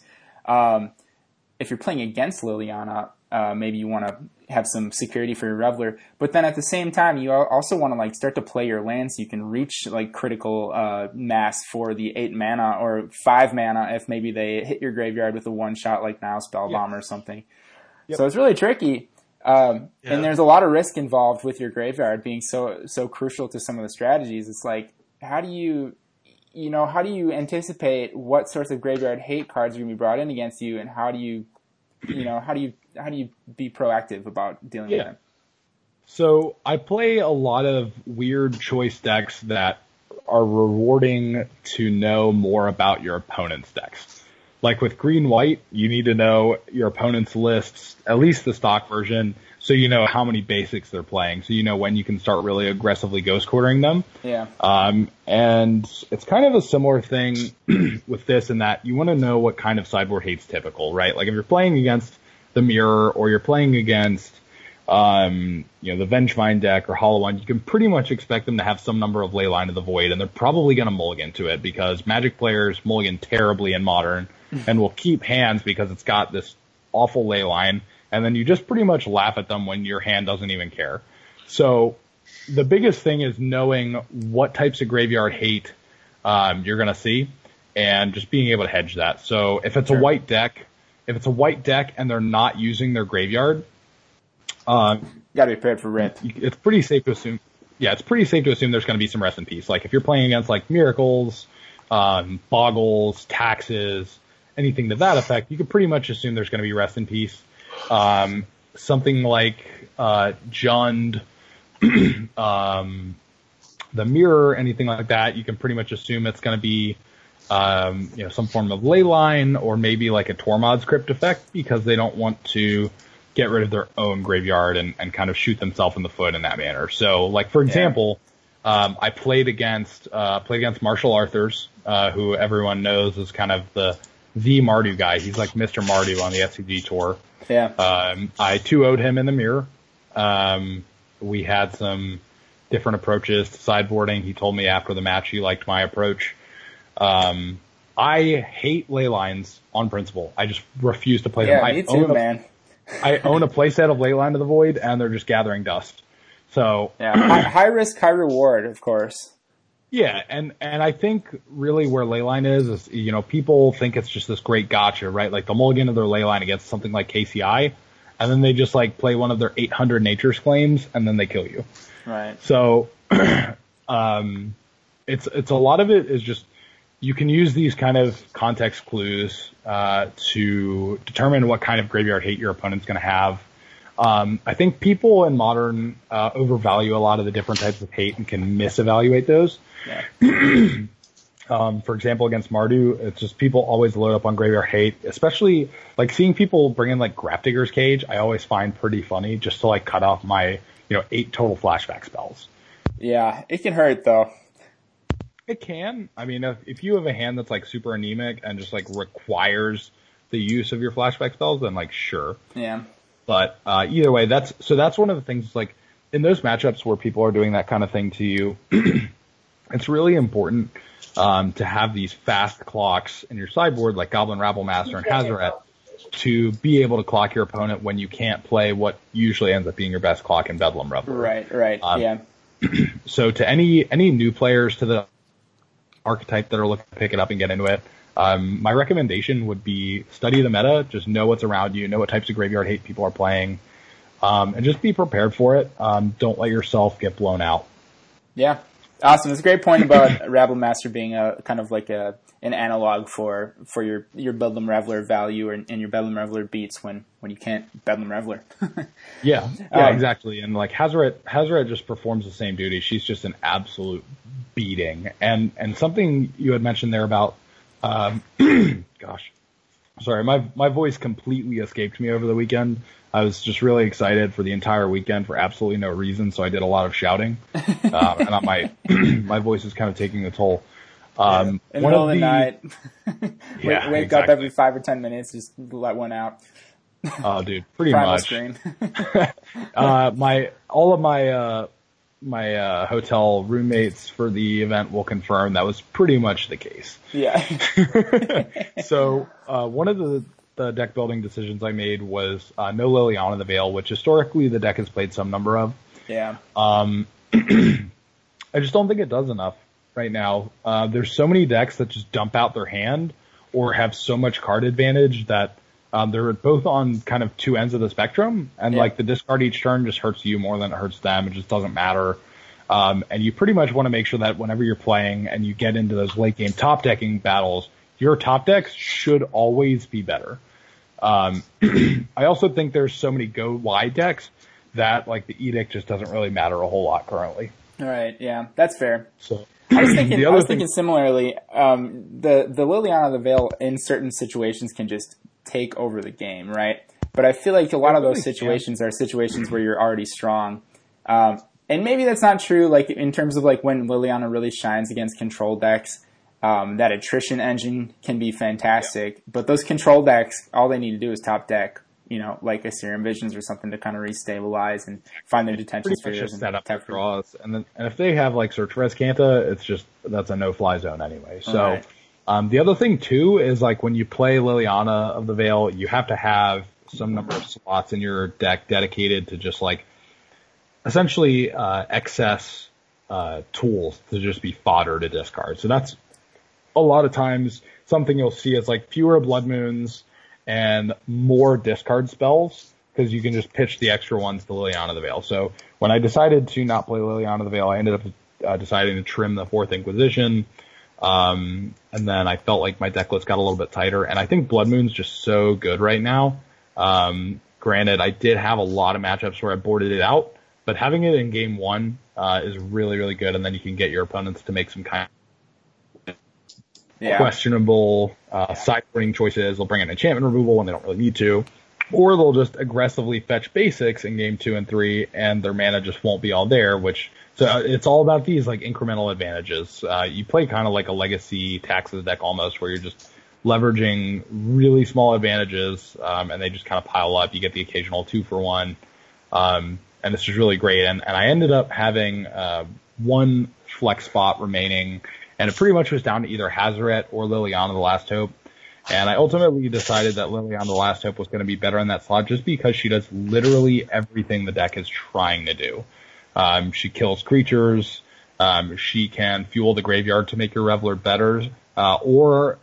If you're playing against Liliana, maybe you want to have some security for your Reveler. But then at the same time, you also want to like start to play your land so you can reach like critical mass for the 8 mana or 5 mana if maybe they hit your graveyard with a 1-shot like now Spellbomb or something. So it's really tricky. And there's a lot of risk involved with your graveyard being so crucial to some of the strategies. It's like, how do you anticipate what sorts of graveyard hate cards are going to be brought in against you, and how do you be proactive about dealing with them? So I play a lot of weird choice decks that are rewarding to know more about your opponent's decks. Like with green-white, you need to know your opponent's lists, at least the stock version, so you know how many basics they're playing, so you know when you can start really aggressively ghost quartering them. Yeah. And it's kind of a similar thing with this in that you want to know what kind of sideboard hate's typical, right? Like if you're playing against the Mirror or you're playing against the Vengevine deck or Hollow One, you can pretty much expect them to have some number of Leyline of the Void, and they're probably going to mulligan to it because Magic players mulligan terribly in Modern and will keep hands because it's got this awful Leyline, and then you just pretty much laugh at them when your hand doesn't even care. So the biggest thing is knowing what types of graveyard hate you're going to see, and just being able to hedge that. So if it's a white deck, and they're not using their graveyard, got to be prepared for rip. It's pretty safe to assume. Yeah, it's pretty safe to assume there's going to be some rest in peace. Like if you're playing against like Miracles, Boggles, Taxes, anything to that effect, you can pretty much assume there's going to be rest in peace. Something like Jund, the Mirror, anything like that, you can pretty much assume it's going to be some form of Leyline, or maybe like a Tormod's Crypt effect, because they don't want to get rid of their own graveyard and kind of shoot themselves in the foot in that manner. So, like for example, I played against Marshall Arthurs, who everyone knows is kind of the Mardu guy. He's like Mr. Mardu on the SCG tour. Yeah. I 2-0'd him in the Mirror. We had some different approaches to sideboarding. He told me after the match he liked my approach. I hate ley lines on principle. I just refuse to play them. Me too, man. I own a playset of Leyline of the Void, and they're just gathering dust. So high risk, high reward, of course. Yeah, and I think really where Leyline is people think it's just this great gotcha, right? Like they'll mulligan to their Leyline against something like KCI, and then they just like play one of their 800 Nature's Claims, and then they kill you. Right. So, it's a lot of it is just, you can use these kind of context clues to determine what kind of graveyard hate your opponent's going to have. I think people in Modern overvalue a lot of the different types of hate and can misevaluate those. Yeah. For example, against Mardu, it's just people always load up on graveyard hate, especially like seeing people bring in like Grafdigger's Cage. I always find pretty funny just to like cut off my 8 total flashback spells. Yeah, it can hurt though. It can. I mean, if you have a hand that's like super anemic and just like requires the use of your flashback spells, then like sure. Yeah. But either way, that's one of the things, like in those matchups where people are doing that kind of thing to you, it's really important to have these fast clocks in your sideboard, like Goblin Rabblemaster and Hazoret, to be able to clock your opponent when you can't play what usually ends up being your best clock in Bedlam Reveler. Right. Yeah. So to any new players to the archetype that are looking to pick it up and get into it, my recommendation would be study the meta, just know what's around you, know what types of graveyard hate people are playing, and just be prepared for it. Don't let yourself get blown out. Yeah. Awesome. It's a great point about Rabblemaster being a kind of like an analog for your Bedlam Reveler value and your Bedlam Reveler beats when you can't Bedlam Reveler. Yeah, exactly. And like Hazoret just performs the same duty. She's just an absolute beating. And something you had mentioned there about, gosh, sorry, my voice completely escaped me over the weekend. I was just really excited for the entire weekend for absolutely no reason, so I did a lot of shouting. And my voice is kind of taking a toll. In the middle of the night, wake up exactly. every 5 or 10 minutes, just let one out. Oh, dude, pretty Primal much. Screen. All of my hotel roommates for the event will confirm that was pretty much the case. Yeah. So one of the deck building decisions I made was no Liliana the Veil, which historically the deck has played some number of. Yeah. I just don't think it does enough right now. There's so many decks that just dump out their hand or have so much card advantage that they're both on kind of two ends of the spectrum, and like the discard each turn just hurts you more than it hurts them. It just doesn't matter. And you pretty much want to make sure that whenever you're playing and you get into those late game top decking battles, your top decks should always be better. I also think there's so many go wide decks that like the Edict just doesn't really matter a whole lot currently. All right. Yeah, that's fair. So I was thinking similarly. The Liliana the Veil in certain situations can just take over the game, right? But I feel like a lot of those situations are situations where you're already strong. And maybe that's not true, like in terms of like when Liliana really shines against control decks. That attrition engine can be fantastic, but those control decks, all they need to do is top deck, like a Serum Visions or something to kind of restabilize and find their detention spheres and set up their draws. And if they have like Search for Azcanta, that's a no-fly zone anyway. So, right. The other thing too is like when you play Liliana of the Veil, you have to have some number of slots in your deck dedicated to just like essentially excess tools to just be fodder to discard. So that's a lot of times something you'll see is like fewer Blood Moons and more discard spells, because you can just pitch the extra ones to Liliana the Veil. So when I decided to not play Liliana the Veil, I ended up deciding to trim the 4th Inquisition. And then I felt like my deck list got a little bit tighter, and I think Blood Moon's just so good right now. Granted, I did have a lot of matchups where I boarded it out, but having it in game 1 is really, really good, and then you can get your opponents to make some kind of questionable sideboarding choices. They'll bring in enchantment removal when they don't really need to, or they'll just aggressively fetch basics in game 2 and 3, and their mana just won't be all there, so it's all about these like incremental advantages. You play kind of like a legacy Taxes deck almost, where you're just leveraging really small advantages, and they just kind of pile up. You get the occasional 2-for-1, and this is really great. And I ended up having one flex spot remaining, and it pretty much was down to either Hazoret or Liliana the Last Hope. And I ultimately decided that Liliana the Last Hope was going to be better in that slot, just because she does literally everything the deck is trying to do. She kills creatures, she can fuel the graveyard to make your Reveler better, or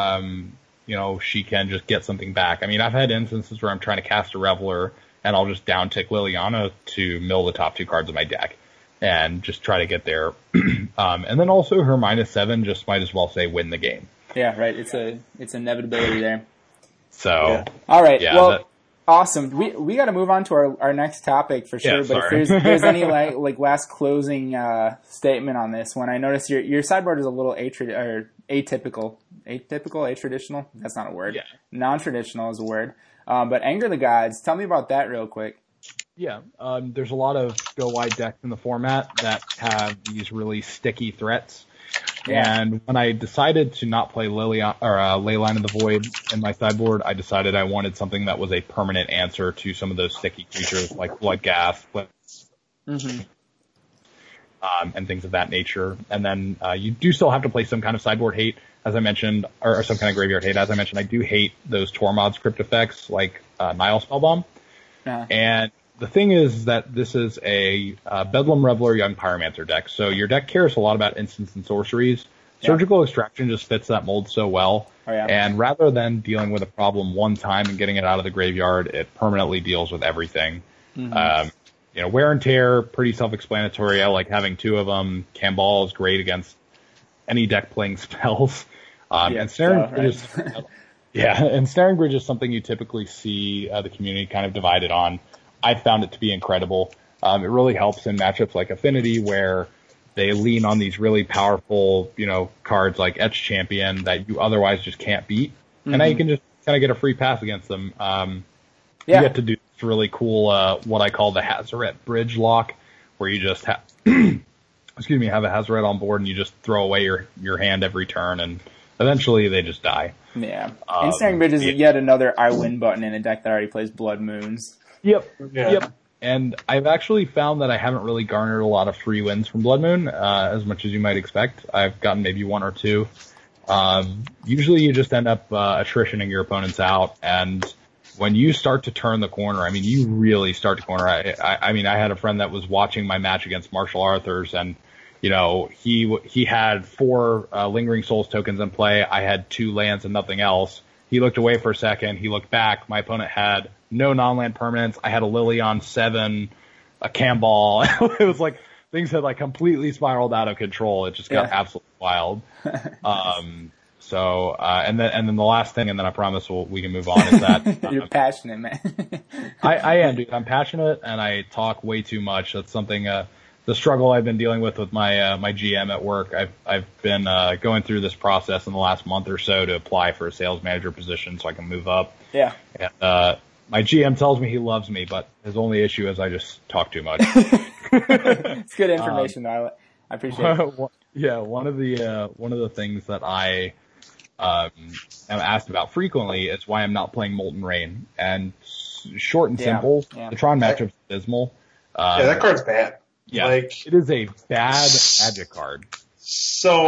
she can just get something back. I mean, I've had instances where I'm trying to cast a Reveler, and I'll just down-tick Liliana to mill the top 2 cards of my deck, and just try to get there. And then also her -7 just might as well say win the game. Yeah, right. It's inevitability there. So, all right. Yeah, awesome. We got to move on to our next topic for sure. Yeah, but if there's any like last closing statement on this one, I noticed your sideboard is a little atypical. Atraditional? That's not a word. Yeah. Non-traditional is a word. But Anger the Gods. Tell me about that real quick. Yeah, there's a lot of go wide decks in the format that have these really sticky threats. Yeah. And when I decided to not play Leyline of the Void in my sideboard, I decided I wanted something that was a permanent answer to some of those sticky creatures like Bloodghast, and things of that nature. And then you do still have to play some kind of sideboard hate, as I mentioned, or some kind of graveyard hate. As I mentioned, I do hate those Tormod script effects like Nile Spellbomb. And the thing is that this is a Bedlam Reveler Young Pyromancer deck, so your deck cares a lot about instants and sorceries. Yeah. Surgical Extraction just fits that mold so well, and rather than dealing with a problem one time and getting it out of the graveyard, it permanently deals with everything. Wear and Tear, pretty self-explanatory. I like having 2 of them. Camball is great against any deck playing spells. And Snaring Bridge and Snaring Bridge is something you typically see the community kind of divided on. I found it to be incredible. It really helps in matchups like Affinity, where they lean on these really powerful, cards like Etch Champion that you otherwise just can't beat. And now you can just kind of get a free pass against them. You get to do this really cool, what I call the Hazoret Bridge lock, where you just have a Hazoret on board and you just throw away your hand every turn, and eventually they just die. Yeah. Snaring Bridge is yet another I win button in a deck that already plays Blood Moons. Yep. And I've actually found that I haven't really garnered a lot of free wins from Blood Moon, as much as you might expect. I've gotten maybe 1 or 2. Usually you just end up attritioning your opponents out, and when you start to turn the corner, you really start to corner. I had a friend that was watching my match against Marshall Arthurs, and he had 4 Lingering Souls tokens in play. I had 2 lands and nothing else. He looked away for a second. He looked back. My opponent had no non-land permanents. I had a Lily on 7, a Camball. It was like things had like completely spiraled out of control. It just got absolutely wild. And then the last thing, and then I promise we can move on, is that you're passionate, man. I am, dude. I'm passionate, and I talk way too much. That's something the struggle I've been dealing with my my GM at work. I've been going through this process in the last month or so to apply for a sales manager position so I can move up. Yeah. And my GM tells me he loves me, but his only issue is I just talk too much. It's good information, though. I appreciate it. Yeah, one of the things that I am asked about frequently is why I'm not playing Molten Rain. And short and simple, the Tron matchup's dismal. That card's bad. Yeah, it is a bad Magic card. So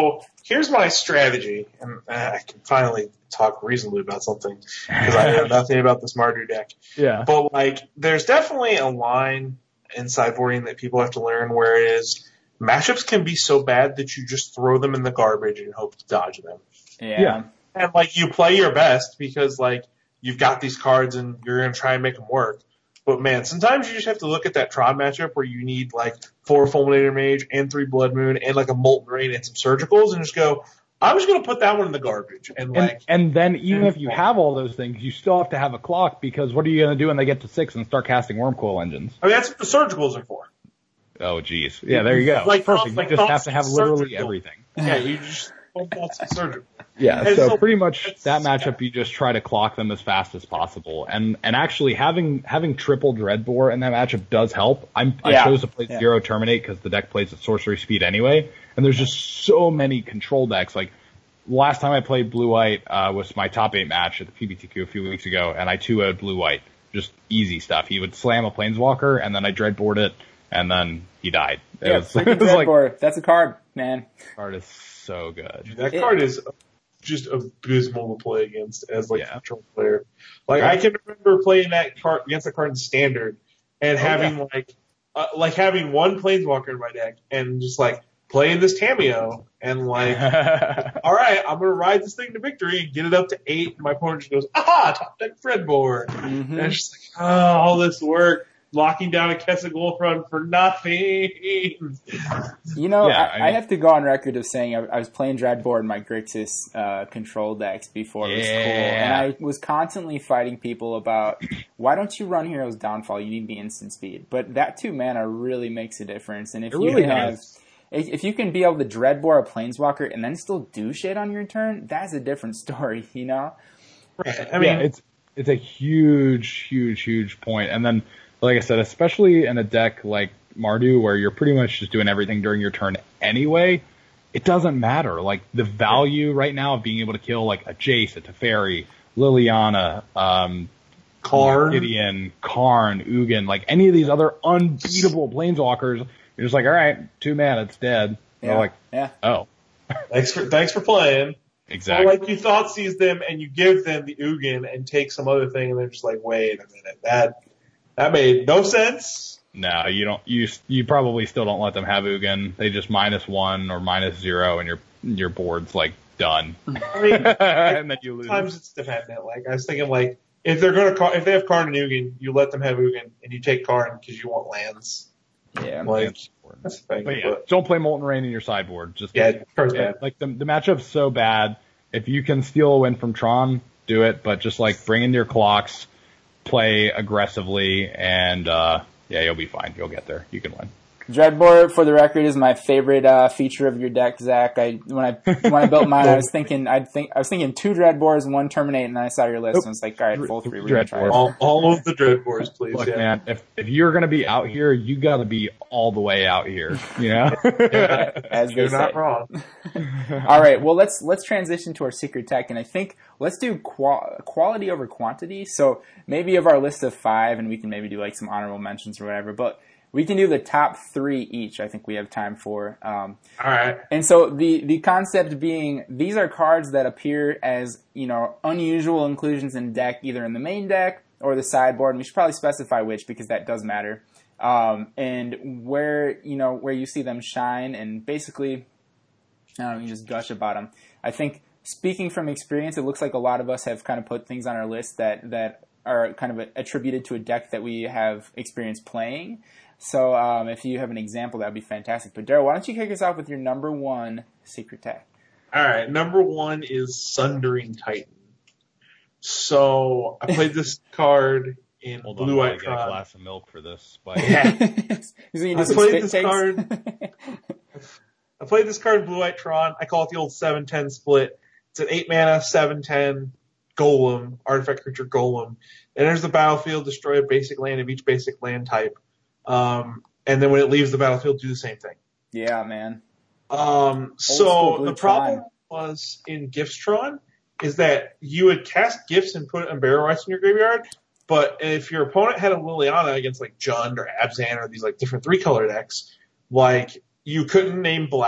here's my strategy, and I can finally talk reasonably about something because I know nothing about the Mardu deck. Yeah. But like, there's definitely a line in sideboarding that people have to learn where it is matchups can be so bad that you just throw them in the garbage and hope to dodge them. Yeah. And like, you play your best because like you've got these cards and you're gonna try and make them work. But man, sometimes you just have to look at that Tron matchup where you need like 4 Fulminator Mage and 3 Blood Moon and like a Molten Rain and some Surgicals and just go, I'm just going to put that one in the garbage. And then even if you have all those things, you still have to have a clock because what are you going to do when they get to 6 and start casting Wormcoil engines? I mean, that's what the Surgicals are for. Oh, geez. Yeah, there you go. Like, perfect. like you just have to have literally surgical. everything. Yeah, you just pump out some Surgical. Yeah, And so pretty much that matchup, you just try to clock them as fast as possible. And actually having triple Dreadbore in that matchup does help. I chose to play Zero Terminate because the deck plays at sorcery speed anyway. And there's just so many control decks. Like, last time I played Blue-White was my top 8 match at the PBTQ a few weeks ago, and I 2-0'd Blue-White. Just easy stuff. He would slam a Planeswalker, and then I Dreadboard it, and then he died. Freaking Dreadbore. Like, that's a card, man. Card is so good. Dude, that card is just abysmal to play against as like a control player. Like I can remember playing that card against that card in Standard and having like having one Planeswalker in my deck and just like playing this Tamiyo and like, all right, I'm gonna ride this thing to victory and get it up to 8. And my opponent just goes, aha, top deck Dreadbore. And it's just like, oh, all this work. Locking down a Kessa Gulfrun for nothing. You know, I have to go on record of saying I was playing Dreadboard in my Grixis control decks before it was cool. And I was constantly fighting people about, why don't you run Hero's Downfall? You need the instant speed. But that 2 mana really makes a difference. And if if you can be able to Dreadboard a Planeswalker and then still do shit on your turn, that's a different story, you know? Right. I mean, it's a huge point. And then, like I said, especially in a deck like Mardu where you're pretty much just doing everything during your turn anyway, it doesn't matter. Like, the value right now of being able to kill like a Jace, a Teferi, Liliana, Karn, Gideon, Karn, Ugin, like any of these other unbeatable Planeswalkers, you're just like, all right, 2 mana, it's dead. Yeah. They're like, oh. Thanks for playing. Exactly. Or like you thought sees them and you give them the Ugin and take some other thing and they're just like, wait a minute, that made no sense. No, you don't. You probably still don't let them have Ugin. They just -1 or -0, and your board's like done. I mean, and then you lose. Sometimes it's dependent. Like I was thinking, like if they have Karn and Ugin, you let them have Ugin, and you take Karn because you want lands. Yeah, like that's the thing. But don't play Molten Rain in your sideboard. Just Karn's bad. Like the matchup's so bad. If you can steal a win from Tron, do it. But just like bring in your clocks. Play aggressively, and you'll be fine. You'll get there. You can win. Dreadbore, for the record, is my favorite feature of your deck, Zach. When I built mine, I was thinking 2 Dreadbores and 1 Terminate, and then I saw your list and I was like, all right, full 3. We're gonna try it. All of the Dreadbores, please. Look, man, if you're gonna be out here, you gotta be all the way out here. You know, as you're they not say. wrong. All right, well let's transition to our secret tech, and I think let's do quality over quantity. So maybe of our list of 5, and we can maybe do like some honorable mentions or whatever, but. We can do the top 3 each. I think we have time for. All right. And so the concept being these are cards that appear as unusual inclusions in deck, either in the main deck or the sideboard. And we should probably specify which because that does matter. And where you see them shine, and basically, you just gush about them. I think speaking from experience, it looks like a lot of us have kind of put things on our list that are kind of attributed to a deck that we have experience playing. So if you have an example, that would be fantastic. But Daryl, why don't you kick us off with your number 1 secret tech? All right, number 1 is Sundering Titan. So I played this card in Blue-White Tron. Get a glass of milk for this. But I played this card in Blue-White Tron. I call it the old 7-10 split. It's an 8 mana, 7-10 Golem, artifact creature Golem. It enters the battlefield, destroy a basic land of each basic land type. And then when it leaves the battlefield, do the same thing. Yeah, man. So the problem was in Giftstron is that you would cast Gifts and put Unburial Rites in your graveyard, but if your opponent had a Liliana against Jund or Abzan or these different 3-color decks, you couldn't name black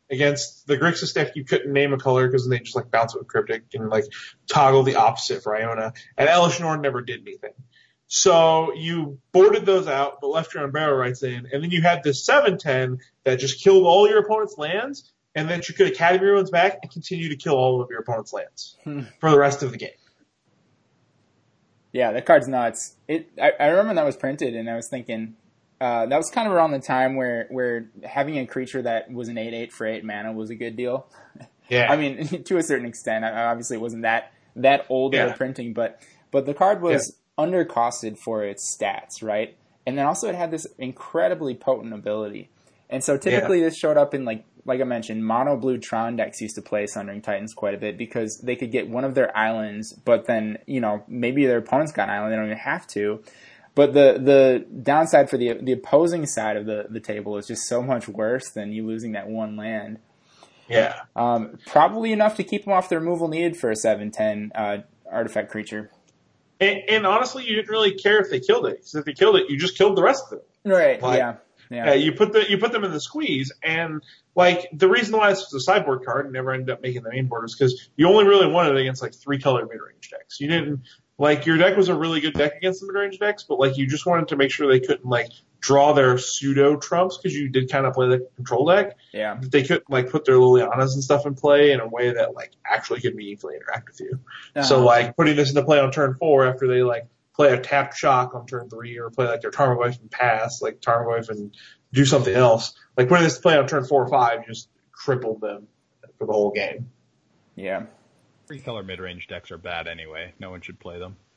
against the Grixis deck, you couldn't name a color because they just like bounce it with Cryptic and like toggle the opposite for Iona. And Elesh Norn never did anything. So you boarded those out, but left your Unbarrow Rights in, and then you had this 7/10 that just killed all your opponent's lands, and then you could Academy Ruins back and continue to kill all of your opponent's lands for the rest of the game. Yeah, that card's nuts. I remember that was printed, and I was thinking that was kind of around the time where having a creature that was an 8/8 for 8 mana was a good deal. Yeah. I mean, to a certain extent. Obviously, it wasn't that old of a printing, but the card was undercosted for its stats, right? And then also it had this incredibly potent ability. And so typically this showed up in, like I mentioned, mono blue Tron decks used to play Sundering Titans quite a bit because they could get one of their islands, but then, maybe their opponent's got an island, they don't even have to. But the downside for the opposing side of the table is just so much worse than you losing that one land. Yeah. Probably enough to keep them off the removal needed for a 7/10 artifact creature. And honestly, you didn't really care if they killed it. Because if they killed it, you just killed the rest of them. Right, like, yeah. You put them in the squeeze, and like the reason why this was a sideboard card and never ended up making the main board is because you only really wanted it against like 3-color mid-range decks. You didn't your deck was a really good deck against the mid-range decks, but like you just wanted to make sure they couldn't like draw their pseudo trumps because you did kind of play the control deck. Yeah. They couldn't like put their Lilianas and stuff in play in a way that like actually could meaningfully interact with you. Uh-huh. So like putting this into play on turn 4 after they like play a tapped shock on turn 3 or play like their Tarmogoyf and pass, like Tarmogoyf and do something else. Like putting this to play on turn 4 or 5, you just crippled them for the whole game. Yeah. 3-color mid-range decks are bad anyway. No one should play them.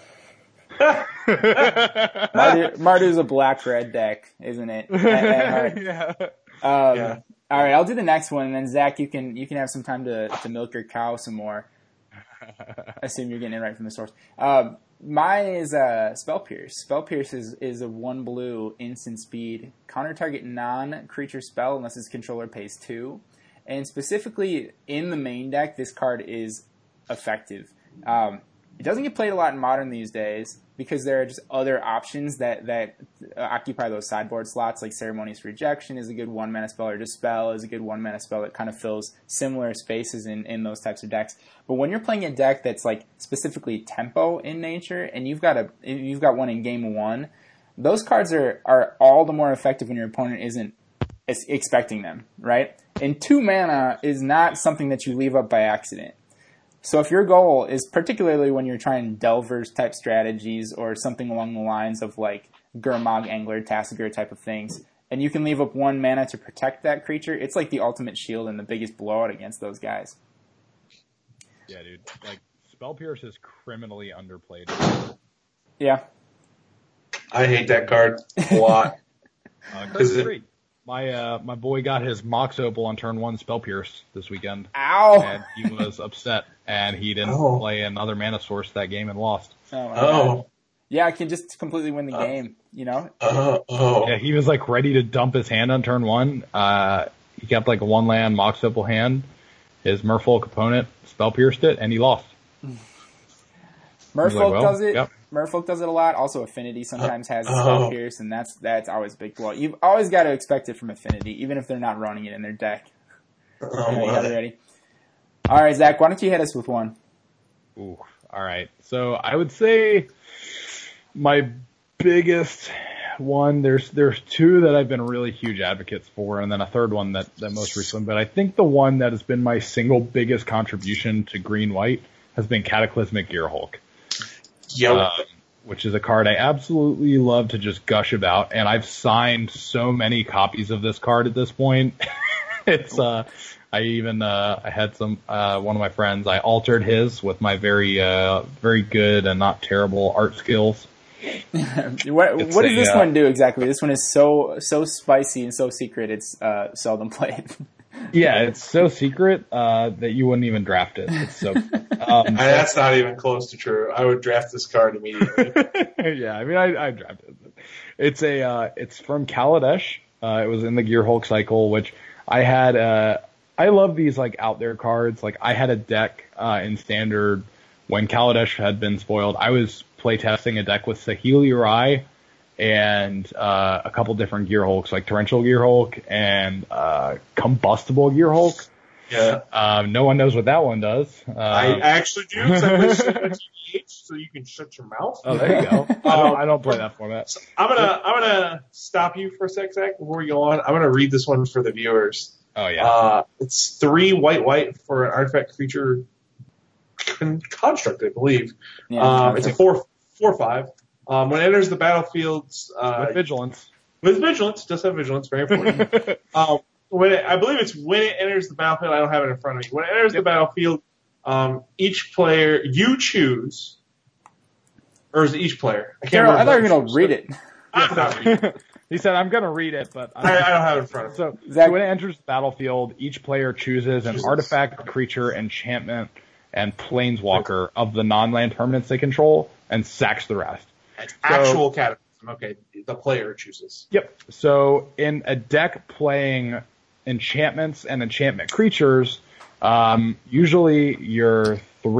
Mardu's a black-red deck, isn't it? Yeah. All right, I'll do the next one, and then Zach, you can have some time to milk your cow some more. Assume you're getting it right from the source. Mine is Spell Pierce. Spell Pierce is a 1 blue instant speed counter target non-creature spell unless its controller pays 2. And specifically in the main deck, this card is effective. It doesn't get played a lot in Modern these days because there are just other options that occupy those sideboard slots, like Ceremonious Rejection is a good 1-mana spell, or Dispel is a good 1-mana spell that kind of fills similar spaces in those types of decks. But when you're playing a deck that's like specifically tempo in nature, and you've got one in game 1, those cards are all the more effective when your opponent isn't expecting them, right? And 2 mana is not something that you leave up by accident. So if your goal is, particularly when you're trying Delvers type strategies or something along the lines of like Gurmag, Angler, Tassiger type of things, and you can leave up 1 mana to protect that creature, it's like the ultimate shield and the biggest blowout against those guys. Yeah, dude. Like, Spell Pierce is criminally underplayed. Yeah. I hate that card a lot. Card's great. My boy got his Mox Opal on turn 1 Spell Pierce this weekend. Ow! And he was upset, and he didn't play another mana source that game and lost. Oh, my God. Yeah, I can just completely win the game, Yeah, he was like ready to dump his hand on turn 1. He kept like a 1-land Mox Opal hand. His Merfolk opponent Spell Pierced it, and he lost. Merfolk does it. Yep. Merfolk does it a lot. Also, Affinity sometimes has Spell Pierce, and that's always a big blow. You've always got to expect it from Affinity, even if they're not running it in their deck. You got it ready. All right, Zach, why don't you hit us with one? Ooh, all right. So I would say my biggest one. There's 2 that I've been really huge advocates for, and then a third one that most recently. But I think the one that has been my single biggest contribution to green-white has been Cataclysmic Gearhulk. Yep. Which is a card I absolutely love to just gush about, and I've signed so many copies of this card at this point. It's I had some one of my friends. I altered his with my very good and not terrible art skills. What does this one do exactly? This one is so spicy and so secret. It's seldom played. Yeah, it's so secret that you wouldn't even draft it. It's so. That's not even close to true. I would draft this card immediately. Yeah, I mean, I drafted it. It's from Kaladesh. It was in the Gearhulk cycle, which I had. I love these like out there cards. Like I had a deck in Standard when Kaladesh had been spoiled. I was playtesting a deck with Saheeli Rai and a couple different Gear Hulks, like Torrential Gear Hulk and Combustible Gear Hulk. Yeah. No one knows what that one does. I actually do, because I play TBH, so you can shut your mouth. Oh, there you go. I don't play that format. So I'm gonna stop you for a sec, Zach, before we go on. I'm gonna read this one for the viewers. Oh yeah. It's 3 white for an artifact creature construct, I believe. Yeah, it's a 4/5. When it enters the battlefield, With vigilance. With vigilance, it does have vigilance, very important. I believe it's when it enters the battlefield. I don't have it in front of me. When it enters the battlefield, each player you choose, or is it each player? I can't remember. I thought you were going to read it. I'm not reading it. He said, "I'm going to read it, but I don't have it in front of me." So Zach- when it enters the battlefield, each player chooses an artifact, creature, enchantment, and planeswalker of the non-land permanents they control, and sacks the rest. Actual cataclysm. Okay, the player chooses. Yep. So in a deck playing enchantments and enchantment creatures, usually you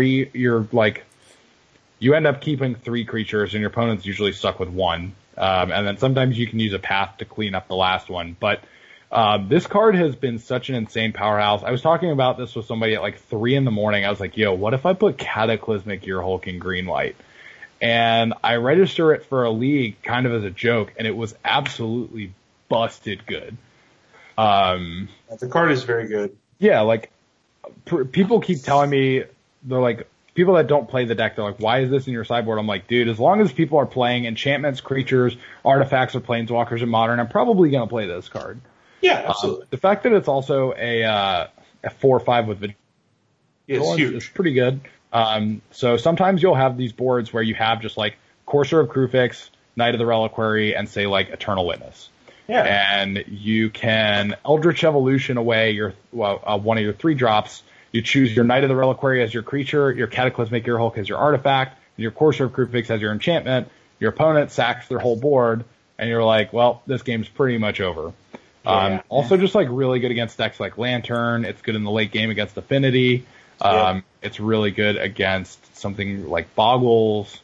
end up keeping 3 creatures, and your opponent's usually stuck with 1. And then sometimes you can use a path to clean up the last one. But this card has been such an insane powerhouse. I was talking about this with somebody at like 3 in the morning. I was like, yo, what if I put Cataclysmic Gear Hulk in green-white? And I register it for a league kind of as a joke, and it was absolutely busted good. The card is very good. Yeah, like, people keep telling me, they're like, people that don't play the deck, they're like, why is this in your sideboard? I'm like, dude, as long as people are playing enchantments, creatures, artifacts, or planeswalkers in Modern, I'm probably going to play this card. Yeah, absolutely. The fact that it's also a 4/5 with vigilance is pretty good. So sometimes you'll have these boards where you have just like Courser of Kruphix, Knight of the Reliquary, and say like Eternal Witness. Yeah. And you can Eldritch Evolution away one of your 3 drops. You choose your Knight of the Reliquary as your creature, your Cataclysmic Gear Hulk as your artifact, and your Courser of Kruphix as your enchantment. Your opponent sacks their whole board, and you're like, well, this game's pretty much over. Also just like really good against decks like Lantern. It's good in the late game against Affinity. It's really good against something like Boggles.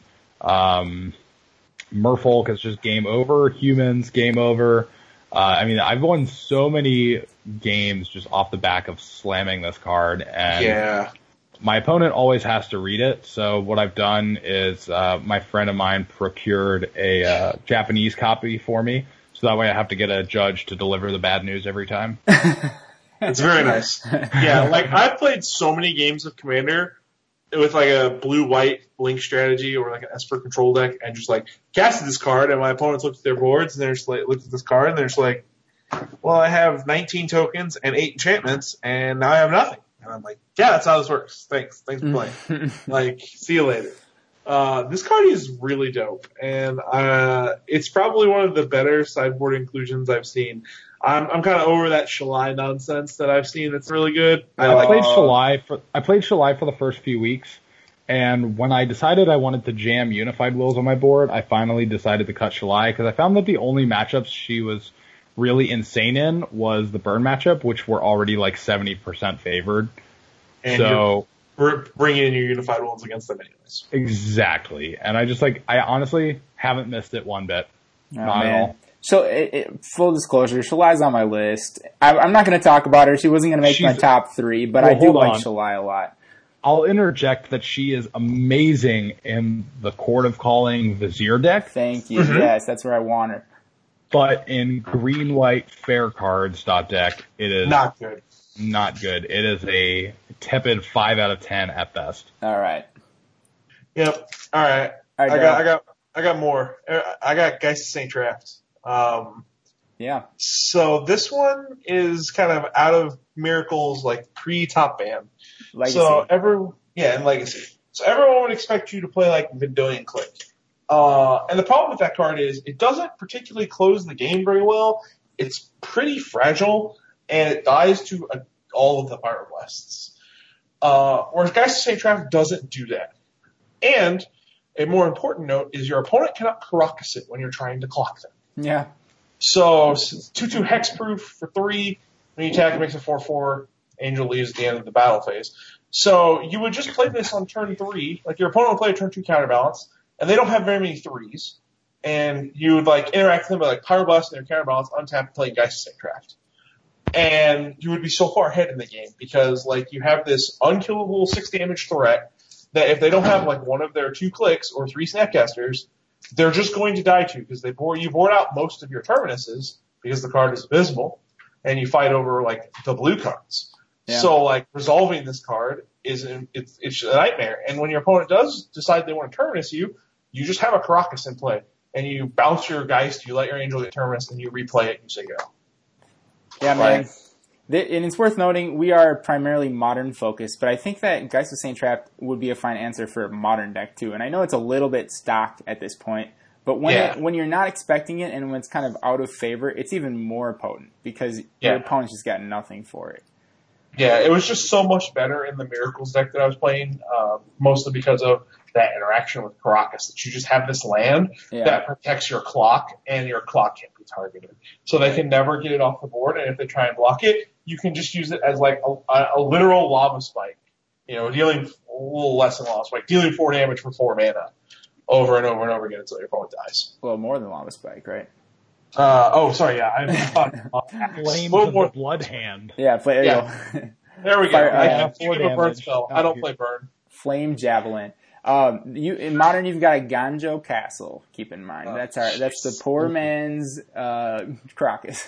Merfolk is just game over. Humans, game over. I mean, I've won so many games just off the back of slamming this card, and my opponent always has to read it. So what I've done is my friend of mine procured a Japanese copy for me, so that way I have to get a judge to deliver the bad news every time. It's very nice. Yeah, like I've played so many games of Commander with like a blue-white blink strategy or like an Esper control deck, and just like casted this card, and my opponents looked at their boards and they're just like looked at this card and they're just like, well, I have 19 tokens and 8 enchantments, and now I have nothing. And I'm like, yeah, that's how this works. Thanks for playing. Like, see you later. This card is really dope, and it's probably one of the better sideboard inclusions I've seen. I'm kind of over that Shalai nonsense that I've seen. That's really good. I played Shalai for the first few weeks, and when I decided I wanted to jam Unified Wills on my board, I finally decided to cut Shalai because I found that the only matchups she was really insane in was the burn matchup, which were already like 70% favored. And so you're bringing in your Unified Wills against them anyways. Exactly, and I honestly haven't missed it one bit. Not at all. So, full disclosure, Shalai's on my list. I'm not going to talk about her. She wasn't going to make my top 3, but I do like Shalai a lot. I'll interject that she is amazing in the Court of Calling Vizier deck. Thank you. Mm-hmm. Yes, that's where I want her. But in green-white fair cards deck, it is not good. Not good. It is a tepid 5 out of 10 at best. All right. Yep. All right. I got more. I got Geist of St. Traft. Yeah. So this one is kind of out of Miracle's like pre-top ban. Legacy. And Legacy. So everyone would expect you to play like Vendolian Click. And the problem with that card is it doesn't particularly close the game very well. It's pretty fragile, and it dies to all of the Pyroblasts. Whereas Geist of St. Traft doesn't do that. And a more important note is your opponent cannot Karakas it when you're trying to clock them. Yeah. So 2/2 hexproof for 3. When you attack, it makes a 4/4. Angel leaves at the end of the battle phase. So you would just play this on turn 3. Like your opponent will play a turn 2 counterbalance, and they don't have very many 3s. and you would like interact with them with like Power Blast and their counterbalance, untap, play Geist Sancraft. And you would be so far ahead in the game because like you have this unkillable 6 damage threat that if they don't have like one of their 2 clicks or 3 Snapcasters, they're just going to die to because you board out most of your terminuses because the card is abysmal, and you fight over like the blue cards. Yeah. So like resolving this card it's a nightmare. And when your opponent does decide they want to terminus you just have a Karakas in play, and you bounce your Geist, you let your Angel get terminus, and you replay it and you say go. Yeah, man. And it's worth noting, we are primarily modern focused, but I think that Geist of Saint-Trapt would be a fine answer for a modern deck too. And I know it's a little bit stock at this point, but when you're not expecting it and when it's kind of out of favor, it's even more potent because your opponent's just got nothing for it. Yeah, it was just so much better in the Miracles deck that I was playing, mostly because of that interaction with Karakas, that you just have this land that protects your clock, and your clock can't be targeted. So they can never get it off the board, and if they try and block it, you can just use it as like a literal Lava Spike. You know, dealing a little less than Lava Spike, dealing 4 damage for 4 mana over and over and over again until your opponent dies. Well, more than Lava Spike, right? Sorry, yeah. Flames of the Blood Hand. Yeah, there you go. There we go. I have 4 damage. Burn spell. I don't play Burn. Flame Javelin. In Modern, you've got a Ganjo Castle. Keep in mind, that's the poor man's Karakas.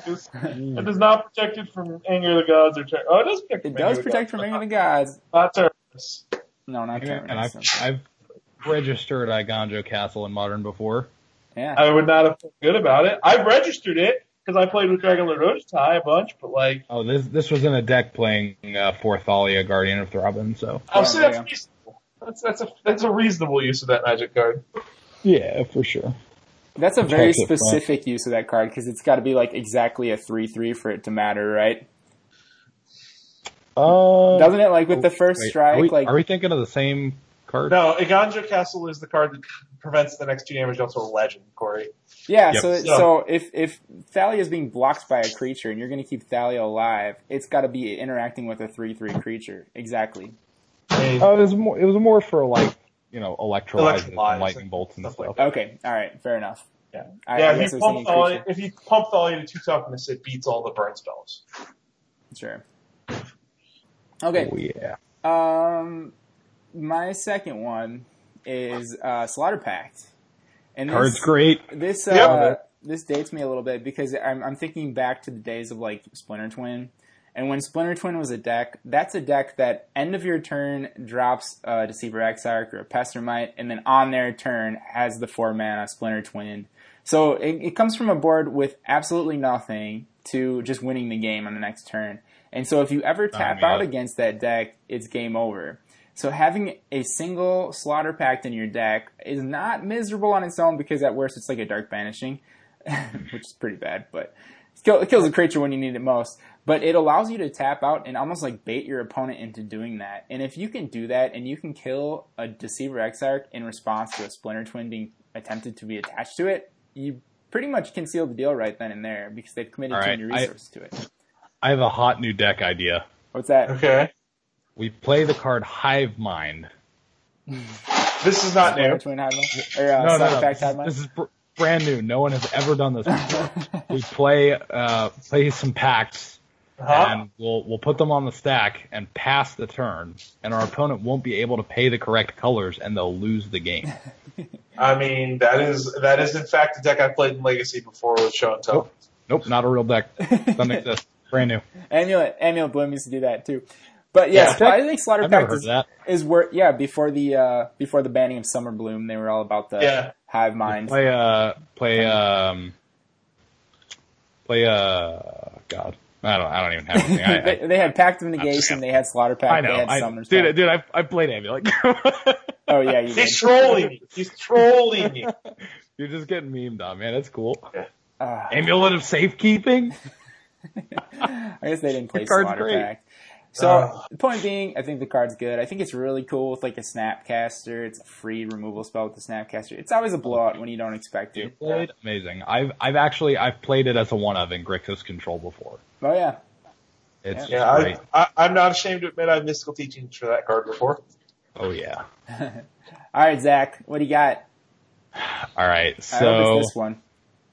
It is not protected from Anger of the Gods or it does protect. It does protect from Anger of the Gods. Not Terminus. No, not Terminus. And I've registered a Ganjo Castle in Modern before. Yeah, I would not have felt good about it. I've registered it because I played with Dragon Lord Rojitai a bunch, but like. Oh, this was in a deck playing for Thalia, Guardian of Throbbing. So. I'll say that's reasonable. That's a reasonable use of that magic card. Yeah, for sure. That's a very specific use of that card because it's got to be like exactly a 3/3 for it to matter, right? Doesn't it? Like with the first strike. Are we thinking of the same card? No, Ganjo Castle is the card that prevents the next 2 damage also a legend, Corey. Yeah, yep. So if Thalia is being blocked by a creature and you're going to keep Thalia alive, it's got to be interacting with a 3/3 creature. Exactly. It was more for like, you know, electrolyzers and lightning bolts and stuff. Okay, all right, fair enough. Yeah, if you pump Thalia to 2 toughness, it beats all the burn spells. Sure. Okay. Oh yeah. My second one is Slaughter Pact. And card's great. This dates me a little bit because I'm thinking back to the days of like Splinter Twin. And when Splinter Twin was a deck, that's a deck that end of your turn drops a Deceiver Exarch or a Pestermite, and then on their turn has the 4 mana Splinter Twin. So it comes from a board with absolutely nothing to just winning the game on the next turn. And so if you ever tap out against that deck, it's game over. So having a single Slaughter Pact in your deck is not miserable on its own because at worst it's like a Dark Banishing, which is pretty bad, but it kills a creature when you need it most. But it allows you to tap out and almost like bait your opponent into doing that. And if you can do that and you can kill a Deceiver Exarch in response to a Splinter Twin being attempted to be attached to it, you pretty much can seal the deal right then and there because they've committed too many resources to it. I have a hot new deck idea. What's that? Okay. We play the card Hive Mind. This is not new. Twin Hive Mind? No. This is brand new. No one has ever done this before. We play some pacts. And we'll put them on the stack and pass the turn, and our opponent won't be able to pay the correct colors, and they'll lose the game. I mean, that is in fact a deck I played in Legacy before with Show and Tell. Nope, not a real deck. Doesn't exist. Brand new. Amulet Bloom used to do that too. But yes, I think Slaughter Pact is where before the banning of Summer Bloom, they were all about the Hive Mind. God. I don't even have anything. They had Pact of Negation, they had Slaughter Pact, I know, they had Summer's Dude, I played Amulet. Oh yeah, you did. He's trolling me. He's trolling me. You're just getting memed on, man. That's cool. Amulet of Safekeeping? I guess they didn't play Slaughter Pact. So, the point being, I think the card's good. I think it's really cool with like a Snapcaster. It's a free removal spell with the Snapcaster. It's always a blowout when you don't expect it. Amazing. I've played it as a one-of in Grixis Control before. Oh yeah. It's great. I'm not ashamed to admit I've mystical teachings for that card before. Oh yeah. Alright, Zach, what do you got? All right, I hope so it's this one.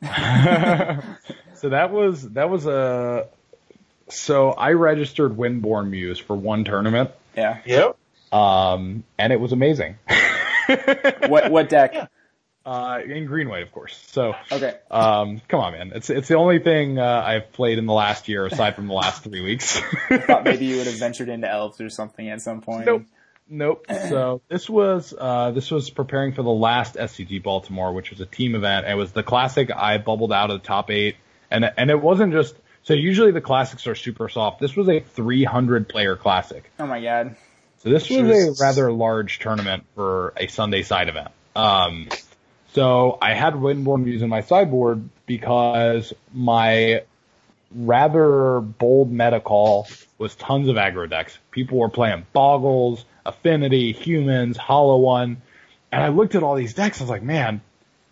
so that was a so I registered Windborn Muse for one tournament. Yeah. Yep. And it was amazing. What deck? In green white, of course. So, Okay. come on, man. It's the only thing I've played in the last year, aside from the last 3 weeks. I thought maybe you would have ventured into elves or something at some point. Nope. So this was preparing for the last SCG Baltimore, which was a team event. It was the classic. I bubbled out of the top 8, and it wasn't just. So usually the classics are super soft. This was a 300 player classic. Oh my god. So this was a rather large tournament for a Sunday side event. So I had Windborn Muse in my sideboard because my rather bold meta call was tons of aggro decks. People were playing Boggles, Affinity, Humans, Hollow One, and I looked at all these decks. I was like, man,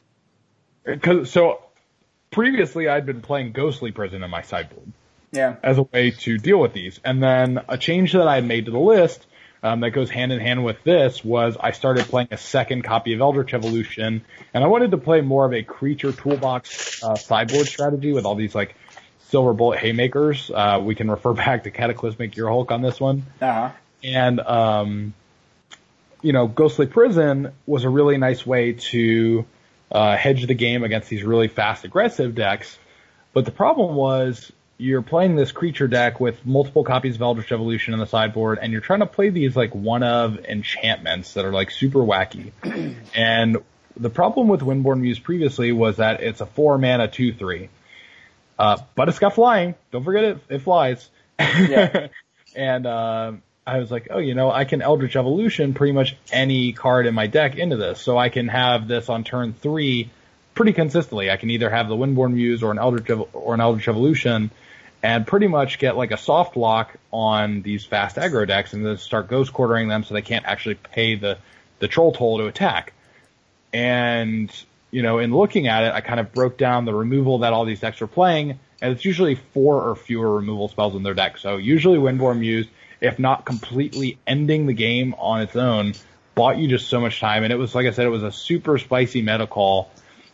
so previously I'd been playing Ghostly Prison in my sideboard. Yeah. As a way to deal with these. And then a change that I had made to the list that goes hand in hand with this was I started playing a second copy of Eldritch Evolution, and I wanted to play more of a creature toolbox sideboard strategy with all these like silver bullet haymakers. We can refer back to Cataclysmic Earhulk on this one. Uh-huh. And, Ghostly Prison was a really nice way to hedge the game against these really fast aggressive decks. But the problem was you're playing this creature deck with multiple copies of Eldritch Evolution in the sideboard, and you're trying to play these like one-of enchantments that are like super wacky. And the problem with Windborn Muse previously was that it's a 4-mana 2/3. But it's got flying. Don't forget it flies. Yeah. And I was like, I can Eldritch Evolution pretty much any card in my deck into this. So I can have this on turn 3 pretty consistently. I can either have the Windborn Muse or an Eldritch Evolution and pretty much get like a soft lock on these fast aggro decks and then start ghost quartering them so they can't actually pay the troll toll to attack. And, in looking at it, I kind of broke down the removal that all these decks are playing, and it's usually 4 or fewer removal spells in their deck. So usually Windborn Muse, if not completely ending the game on its own, bought you just so much time. And it was, like I said, it was a super spicy meta call.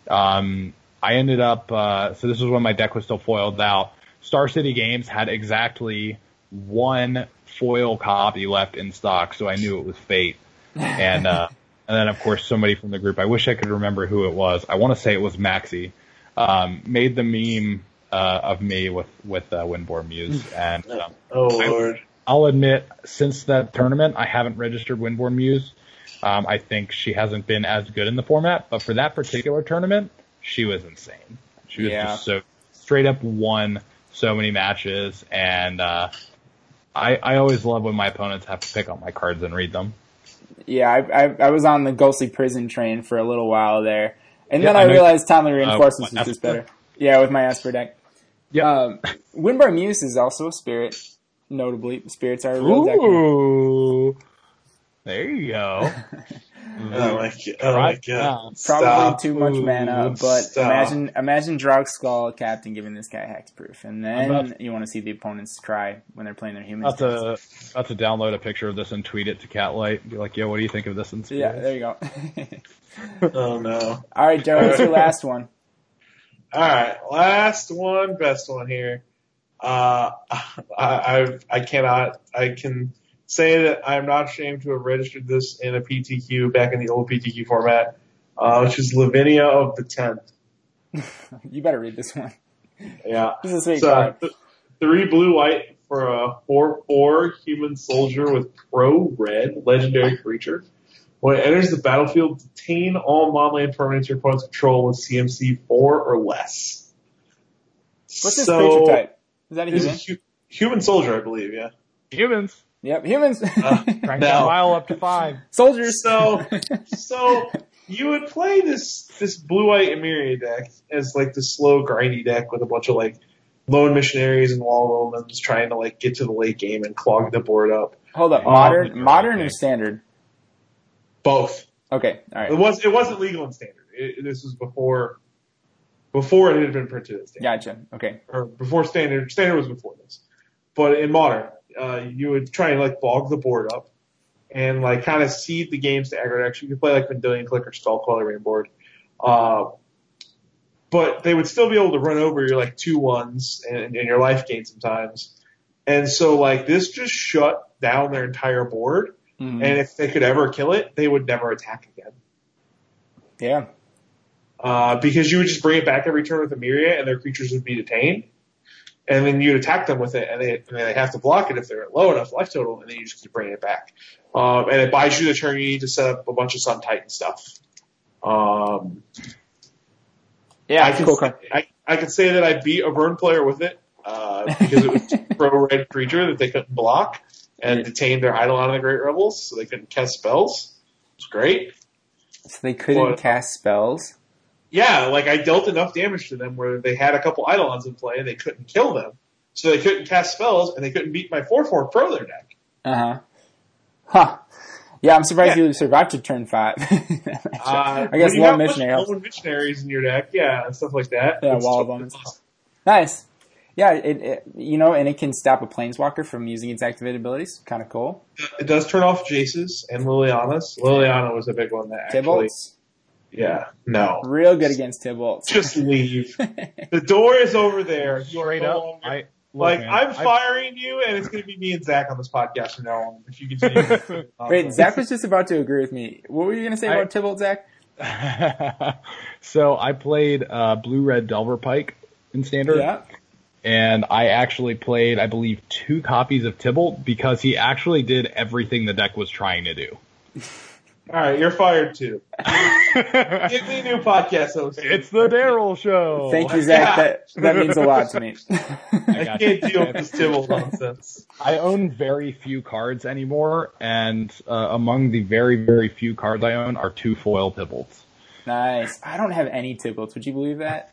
I ended up, so this was when my deck was still foiled out. Star City Games had exactly 1 foil copy left in stock, so I knew it was fate. And then of course somebody from the group, I wish I could remember who it was. I want to say it was Maxi, made the meme, of me with Windborn Muse. And, Lord. I'll admit, since that tournament, I haven't registered Windborn Muse. I think she hasn't been as good in the format, but for that particular tournament, she was insane. She was just so straight up won so many matches, and I always love when my opponents have to pick up my cards and read them. Yeah, I was on the Ghostly Prison train for a little while there, and then I realized Timely Reinforcements was just better. Yeah, with my Esper deck. Yeah, Windborn Muse is also a spirit. Notably, spirits are a real deck. Ooh, there you go. Oh my god. Probably too much mana, but Stop. imagine Draug Skull Captain giving this guy hexproof, and then you want to see the opponents cry when they're playing their humans. About to download a picture of this and tweet it to Catlight. Be like, yo, what do you think of this in space? Yeah, there you go. Oh no. All right, Joe, what's your last one? Alright, last one, best one here. I can say that I'm not ashamed to have registered this in a PTQ back in the old PTQ format, which is Lavinia of the 10th. You better read this one. Yeah. This is a sweet card. 3 blue-white for a 4/4 human soldier with pro-red legendary creature. When it enters the battlefield, detain all non-land permanents your opponents control with CMC 4 or less. What's this creature type? Is that a human? It's a human soldier, I believe, yeah. Humans. Yep, humans. Crank that mile up to 5. Soldiers. So you would play this blue-white Emeria deck as like the slow, grindy deck with a bunch of like lone missionaries and wall Romans trying to like get to the late game and clog the board up. Hold up, modern or standard? Both. Okay, all right. It wasn't legal in standard. This was before it had been printed as standard. Gotcha. Okay. Or before standard. Standard was before this. But in modern, you would try and like bog the board up and like kind of seed the games to aggro decks. You could play like Vendilion Click or Skullcrawler Rainboard. But they would still be able to run over your like 2/1s and your life gain sometimes. And so like this just shut down their entire board. Mm-hmm. And if they could ever kill it, they would never attack again. Yeah. Because you would just bring it back every turn with a Myriad and their creatures would be detained. And then you'd attack them with it and they have to block it if they're at low enough life total and then you just keep bringing it back. And it buys you the turn you need to set up a bunch of Sun Titan stuff. Yeah, I can say that I beat a burn player with it, because it was pro-red creature that they couldn't block and detained their Eidolon of the Great Rebels, so they couldn't cast spells. It was great. So they couldn't cast spells? Yeah, like I dealt enough damage to them where they had a couple Eidolons in play and they couldn't kill them. So they couldn't cast spells and they couldn't beat my 4/4 pro their deck. Uh-huh. Huh. Yeah, I'm surprised you survived to turn 5. I guess Lone Missionary helps. Lone Missionaries in your deck, yeah, and stuff like that. Yeah, Wall of Omens. Nice. Yeah, it and it can stop a Planeswalker from using its activated abilities. Kind of cool. It does turn off Jace's and Liliana's. Liliana was a big one that actually... Tybalt's? Yeah, no. Real good against Tybalt's. Just leave. The door is over there. You are no longer... I'm firing you, and it's going to be me and Zach on this podcast from now on. If you continue. Wait, Zach was just about to agree with me. What were you going to say about Tybalt, Zach? So I played Blue-Red Delver Pike in Standard. Yeah. And I actually played, I believe, 2 copies of Tybalt because he actually did everything the deck was trying to do. All right, you're fired too. Give me a new podcast host. It's the Daryl Show. Thank you, Zach. Yeah. That means a lot to me. I can't deal with this Tybalt nonsense. I own very few cards anymore, and among the very, very few cards I own are 2 foil Tybalts. Nice. I don't have any Tybalts. Would you believe that?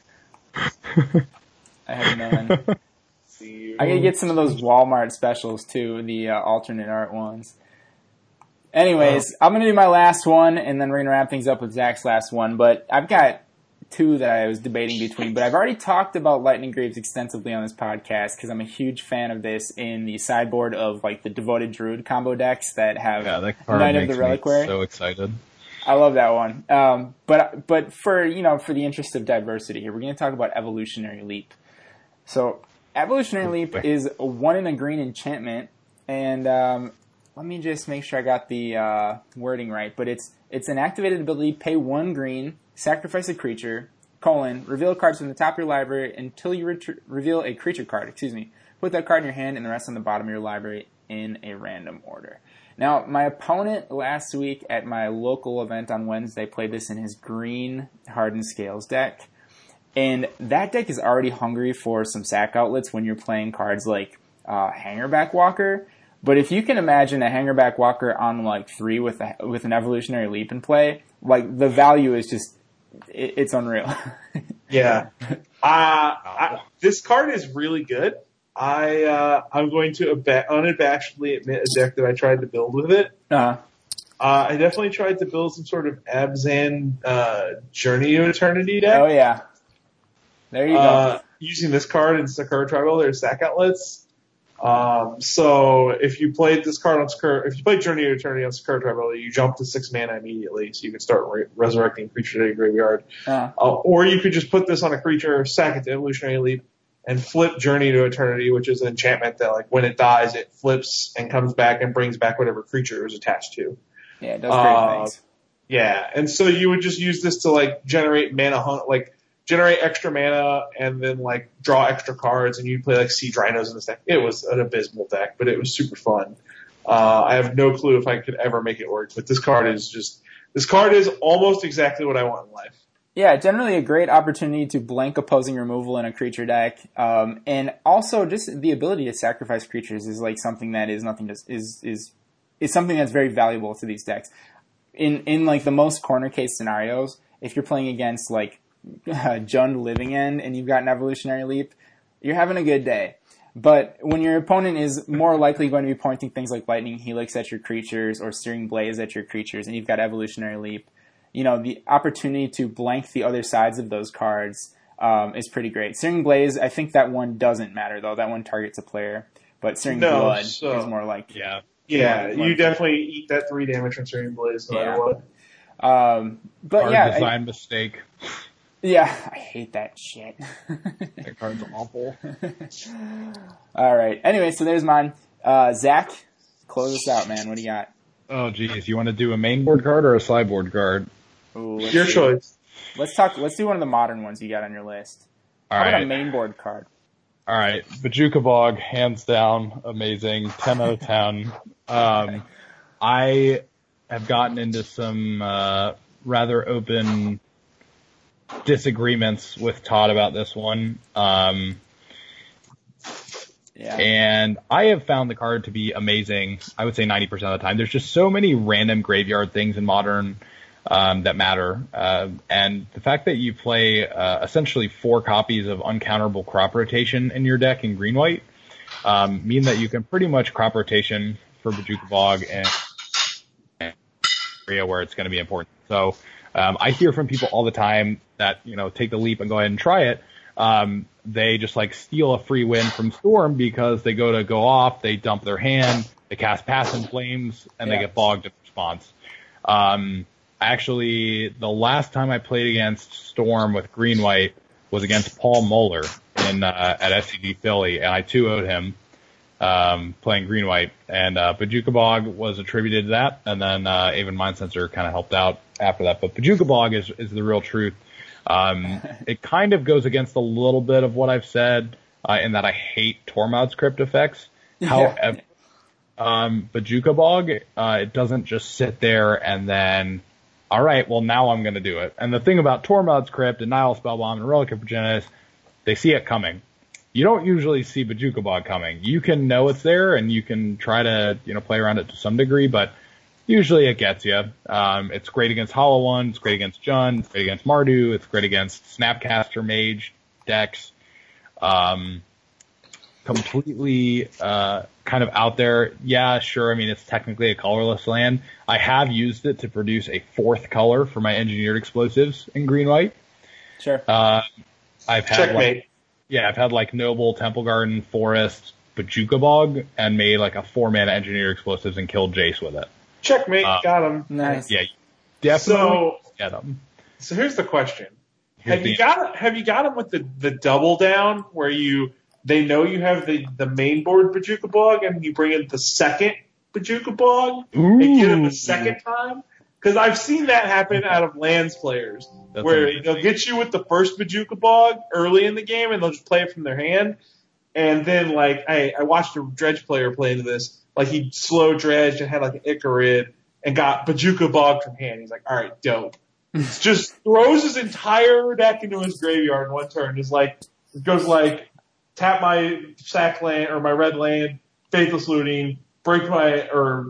I have none. I gotta get some of those Walmart specials too, the alternate art ones. Anyways, I'm gonna do my last one, and then we're gonna wrap things up with Zach's last one. But I've got 2 that I was debating between. But I've already talked about Lightning Greaves extensively on this podcast because I'm a huge fan of this in the sideboard of like the Devoted Druid combo decks that have that card Knight of makes the Reliquary. Me so excited. I love that one. But for the interest of diversity here, we're gonna talk about Evolutionary Leap. So, Evolutionary Leap is a 1 in a green enchantment, and let me just make sure I got the wording right. But it's an activated ability: pay 1 green, sacrifice a creature, reveal cards from the top of your library until you reveal a creature card. Put that card in your hand and the rest on the bottom of your library in a random order. Now, my opponent last week at my local event on Wednesday played this in his green Hardened Scales deck. And that deck is already hungry for some sack outlets when you're playing cards like Hangerback Walker. But if you can imagine a Hangerback Walker on like 3 with an Evolutionary Leap in play, like the value is just it's unreal. Yeah. This card is really good. I'm going to unabashedly admit a deck that I tried to build with it. Uh-huh. I definitely tried to build some sort of Abzan Journey to Eternity deck. Oh yeah. There you go. Using this card in Sakura Tribal, there's sack outlets. So if you played this card on if you played Journey to Eternity on Sakura Tribal, you jump to 6 mana immediately, so you can start resurrecting creature to your graveyard. Or you could just put this on a creature, sack it to Evolutionary Leap, and flip Journey to Eternity, which is an enchantment that, like, when it dies, it flips and comes back and brings back whatever creature it was attached to. Yeah, it does great things. Yeah, and so you would just use this to, like, generate extra mana and then, like, draw extra cards, and you'd play, like, Siege Rhinos in this deck. It was an abysmal deck, but it was super fun. I have no clue if I could ever make it work, but this card is almost exactly what I want in life. Yeah, generally a great opportunity to blank opposing removal in a creature deck, and also just the ability to sacrifice creatures is like something that is something that's very valuable to these decks. In like the most corner case scenarios, if you're playing against like Jund Living End and you've got an Evolutionary Leap, you're having a good day. But when your opponent is more likely going to be pointing things like Lightning Helix at your creatures or Searing Blaze at your creatures, and you've got Evolutionary Leap, the opportunity to blank the other sides of those cards is pretty great. Searing Blaze, I think that one doesn't matter, though. That one targets a player. But Searing Blood is more like... Yeah, you definitely eat that 3 damage from Searing Blaze no matter what. But Card yeah, design mistake. yeah, I hate that shit. That card's awful. All right. Anyway, so there's mine. Zach, close us out, man. What do you got? Oh, geez. You want to do a main board card or a sideboard card? Ooh, Your choice. Let's do one of the modern ones you got on your list. All How about right. a main board card? All right. Bojuka Bog, hands down, amazing. 10 out of 10. I have gotten into some rather open disagreements with Todd about this one. Yeah. And I have found the card to be amazing, I would say 90% of the time. There's just so many random graveyard things in Modern that matter. And the fact that you play essentially 4 copies of uncounterable crop rotation in your deck in green-white mean that you can pretty much crop rotation for Bojuka Bog and area where it's going to be important. So I hear from people all the time that, take the leap and go ahead and try it. They just steal a free win from Storm because they go off, they dump their hand, they cast Pass in Flames, and they get bogged in response. Actually, the last time I played against Storm with green-white was against Paul Moeller at SCG Philly, and I 2-0'd him playing green-white. And Bojuka Bog was attributed to that, and then Aven Mindsensor kind of helped out after that. But Bojuka Bog is the real truth. It kind of goes against a little bit of what I've said in that I hate Tormod's crypt effects. However, Bojuka Bog, it doesn't just sit there and then, all right, well, now I'm going to do it. And the thing about Tormod's crypt and Nihil Spellbomb and Relic of Progenitus, they see it coming. You don't usually see Bojuka Bog coming. You can know it's there and you can try to, play around it to some degree, but usually it gets you. It's great against Hollow One, it's great against Jund, it's great against Mardu, it's great against Snapcaster Mage decks. Completely kind of out there. Yeah, sure, it's technically a colorless land. I have used it to produce a 4th color for my engineered explosives in green-white. Sure. I've had Checkmate. I've had Noble, Temple Garden, Forest, Bojuka Bog, and made a 4-mana engineered explosives and killed Jace with it. Checkmate. Got him. Nice. Yeah, definitely get them. So here's the question: Have you got him with the double down where they know you have the main board Bojuka Bog and you bring in the second Bojuka Bog and get him a second time? Because I've seen that happen out of Lands players where they'll get you with the first Bojuka Bog early in the game and they'll just play it from their hand. And then I watched a Dredge player play into this. He slow dredged and had an Icarid and got Bojuka Bog from hand. He's like, all right, dope. Just throws his entire deck into his graveyard in one turn. It goes tap my sack land or my red land, Faithless Looting, break my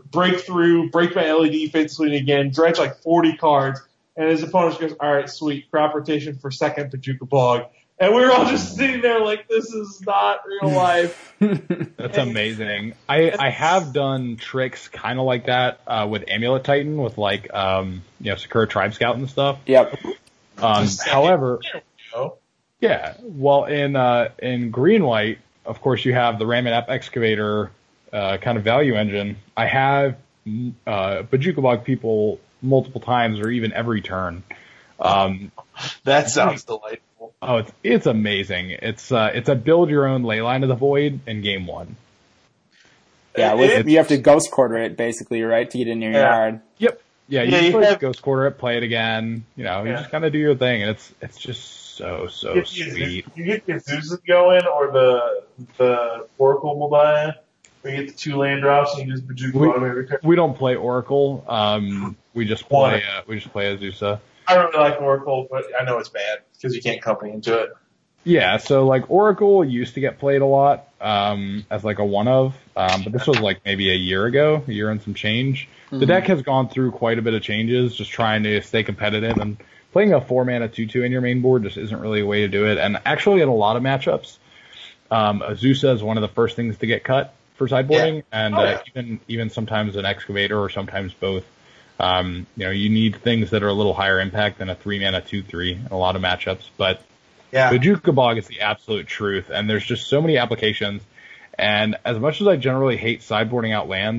LED, Faithless Looting again, dredge 40 cards, and his opponent just goes, all right, sweet, crop rotation for second Bojuka Bog. And we were all just sitting there this is not real life. That's amazing. I have done tricks kind of like that with Amulet Titan with Sakura Tribe Scout and stuff. Yep. However, yeah, well in green-white, of course you have the Raminap Excavator kind of value engine. I have Bojuka Bog people multiple times or even every turn. That sounds delightful. Oh, it's amazing. It's a build your own Leyline of the Void in game 1. Yeah, you have to Ghost Quarter it basically, right, to get in your yard. Yep. Yeah, you play Ghost Quarter it, play it again. You just kind of do your thing, and it's just so sweet. You get your Zeus going or the Oracle Mobile. We get the 2 land drops and you use Bojuka Bog every turn. We don't play Oracle. We just play Azusa. I don't really like Oracle, but I know it's bad because you can't company into it. Yeah, so Oracle used to get played a lot as a one of, but this was maybe a year and some change. Mm-hmm. The deck has gone through quite a bit of changes, just trying to stay competitive, and playing a 4-mana 2/2 in your main board just isn't really a way to do it. And actually, in a lot of matchups, Azusa is one of the first things to get cut for sideboarding, and even sometimes an Excavator or sometimes both. You need things that are a little higher impact than a 3-mana 2/3 in a lot of matchups, but Bojuka Bog is the absolute truth, and there's just so many applications. And as much as I generally hate sideboarding out lands,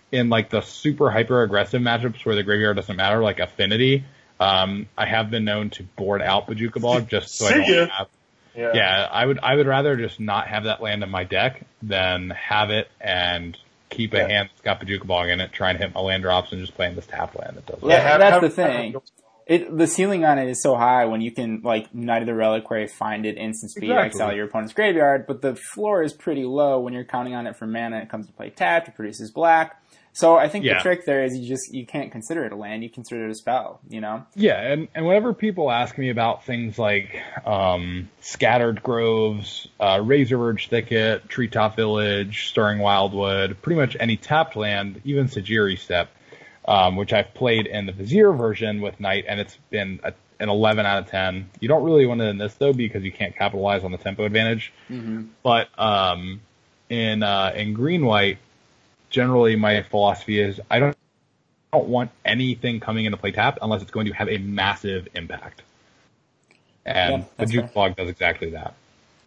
in like the super hyper aggressive matchups where the graveyard doesn't matter, like Affinity, I have been known to board out Bojuka Bog just so I don't have. Yeah, I would rather just not have that land in my deck than have it and keep a hand that's got Bojuka Bog in it, try and hit my land drops and just playing this tap land that doesn't. Yeah, that's the thing. The ceiling on it is so high when you can, like, Knight of the Reliquary, find it, instant speed, exile your opponent's graveyard, but the floor is pretty low when you're counting on it for mana. It comes to play tapped, it produces black. So I think the trick there is you can't consider it a land, you consider it a spell, you know? Yeah, and whenever people ask me about things like Scattered Groves, Razorverge Thicket, Treetop Village, Stirring Wildwood, pretty much any tapped land, even Sajiri Step, which I've played in the Vizier version with Knight, and it's been an 11 out of 10. You don't really want it in this, though, because you can't capitalize on the tempo advantage. Mm-hmm. But in Green-White, generally my philosophy is I don't want anything coming into play tap unless it's going to have a massive impact. And the Bojuka Bog does exactly that.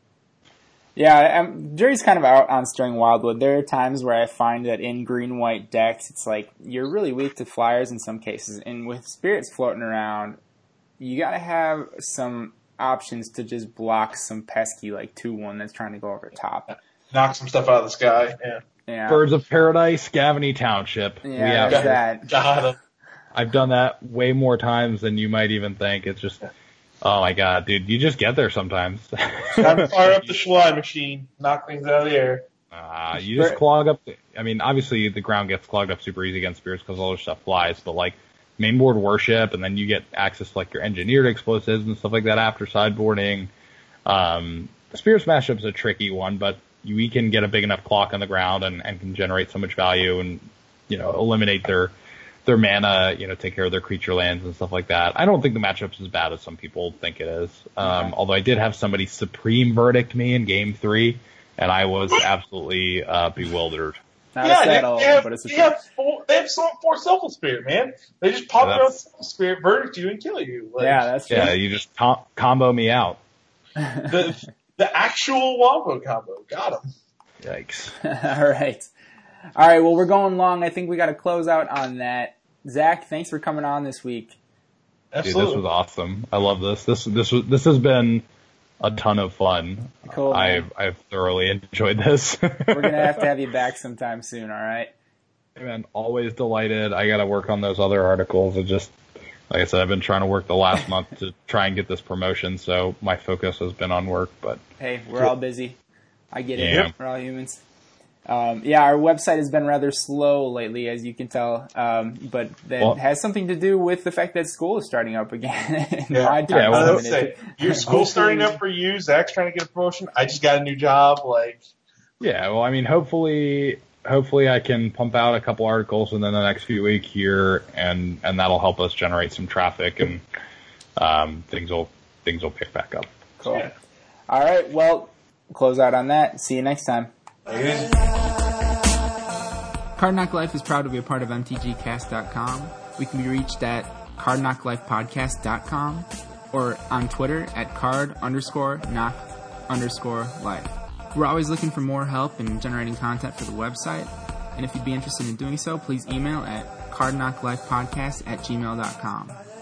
Yeah, Jerry's kind of out on Stirring Wildwood. There are times where I find that in green-white decks, it's like, you're really weak to flyers in some cases. And with spirits floating around, you gotta have some options to just block some pesky, like, 2-1 that's trying to go over top. Knock some stuff out of the sky, yeah. Birds of Paradise, Scavany Township. Yeah, there's that. Got him. I've done that way more times than you might even think. It's just... Oh my god, dude, you just get there sometimes. Time to fire up the Schlei machine, knock things out of the air. You just clog up, I mean, obviously the ground gets clogged up super easy against spirits because all this stuff flies, but like, mainboard worship, and then you get access to like your engineered explosives and stuff like that after sideboarding. Spirits Mashup's a tricky one, but we can get a big enough clock on the ground and can generate so much value and, you know, eliminate their mana, you know, take care of their creature lands and stuff like that. I don't think the matchup's as bad as some people think it is. Although I did have somebody Supreme Verdict me in game 3, and I was absolutely bewildered. They have 4 Selfless Spirit, man. They just pop their own Selfless Spirit, Verdict you, and kill you. Like, yeah, that's true. Yeah, you just combo me out. The actual Wombo combo. Got him. Yikes. All right, well, we're going long. I think we got to close out on that. Zach, thanks for coming on this week. Absolutely. Dude, this was awesome. I love this. This has been a ton of fun. Cool. I've thoroughly enjoyed this. We're gonna have you back sometime soon. All right. Hey man, always delighted. I got to work on those other articles. It just, like I said, I've been trying to work the last month to try and get this promotion, so my focus has been on work. But hey, we're all busy. I get it. Yeah. We're all humans. Our website has been rather slow lately, as you can tell, but that has something to do with the fact that school is starting up again. Your school's starting up for you. Zach's trying to get a promotion. I just got a new job. Yeah, well, I mean, hopefully I can pump out a couple articles within the next few weeks here, and that'll help us generate some traffic, and things will pick back up. Cool. Yeah. All right, well, close out on that. See you next time. Card Knock Life is proud to be a part of MTGcast.com. We can be reached at cardknocklifepodcast.com or on Twitter at card_knock_life. We're always looking for more help in generating content for the website, and if you'd be interested in doing so, please email at cardknocklifepodcast@gmail.com.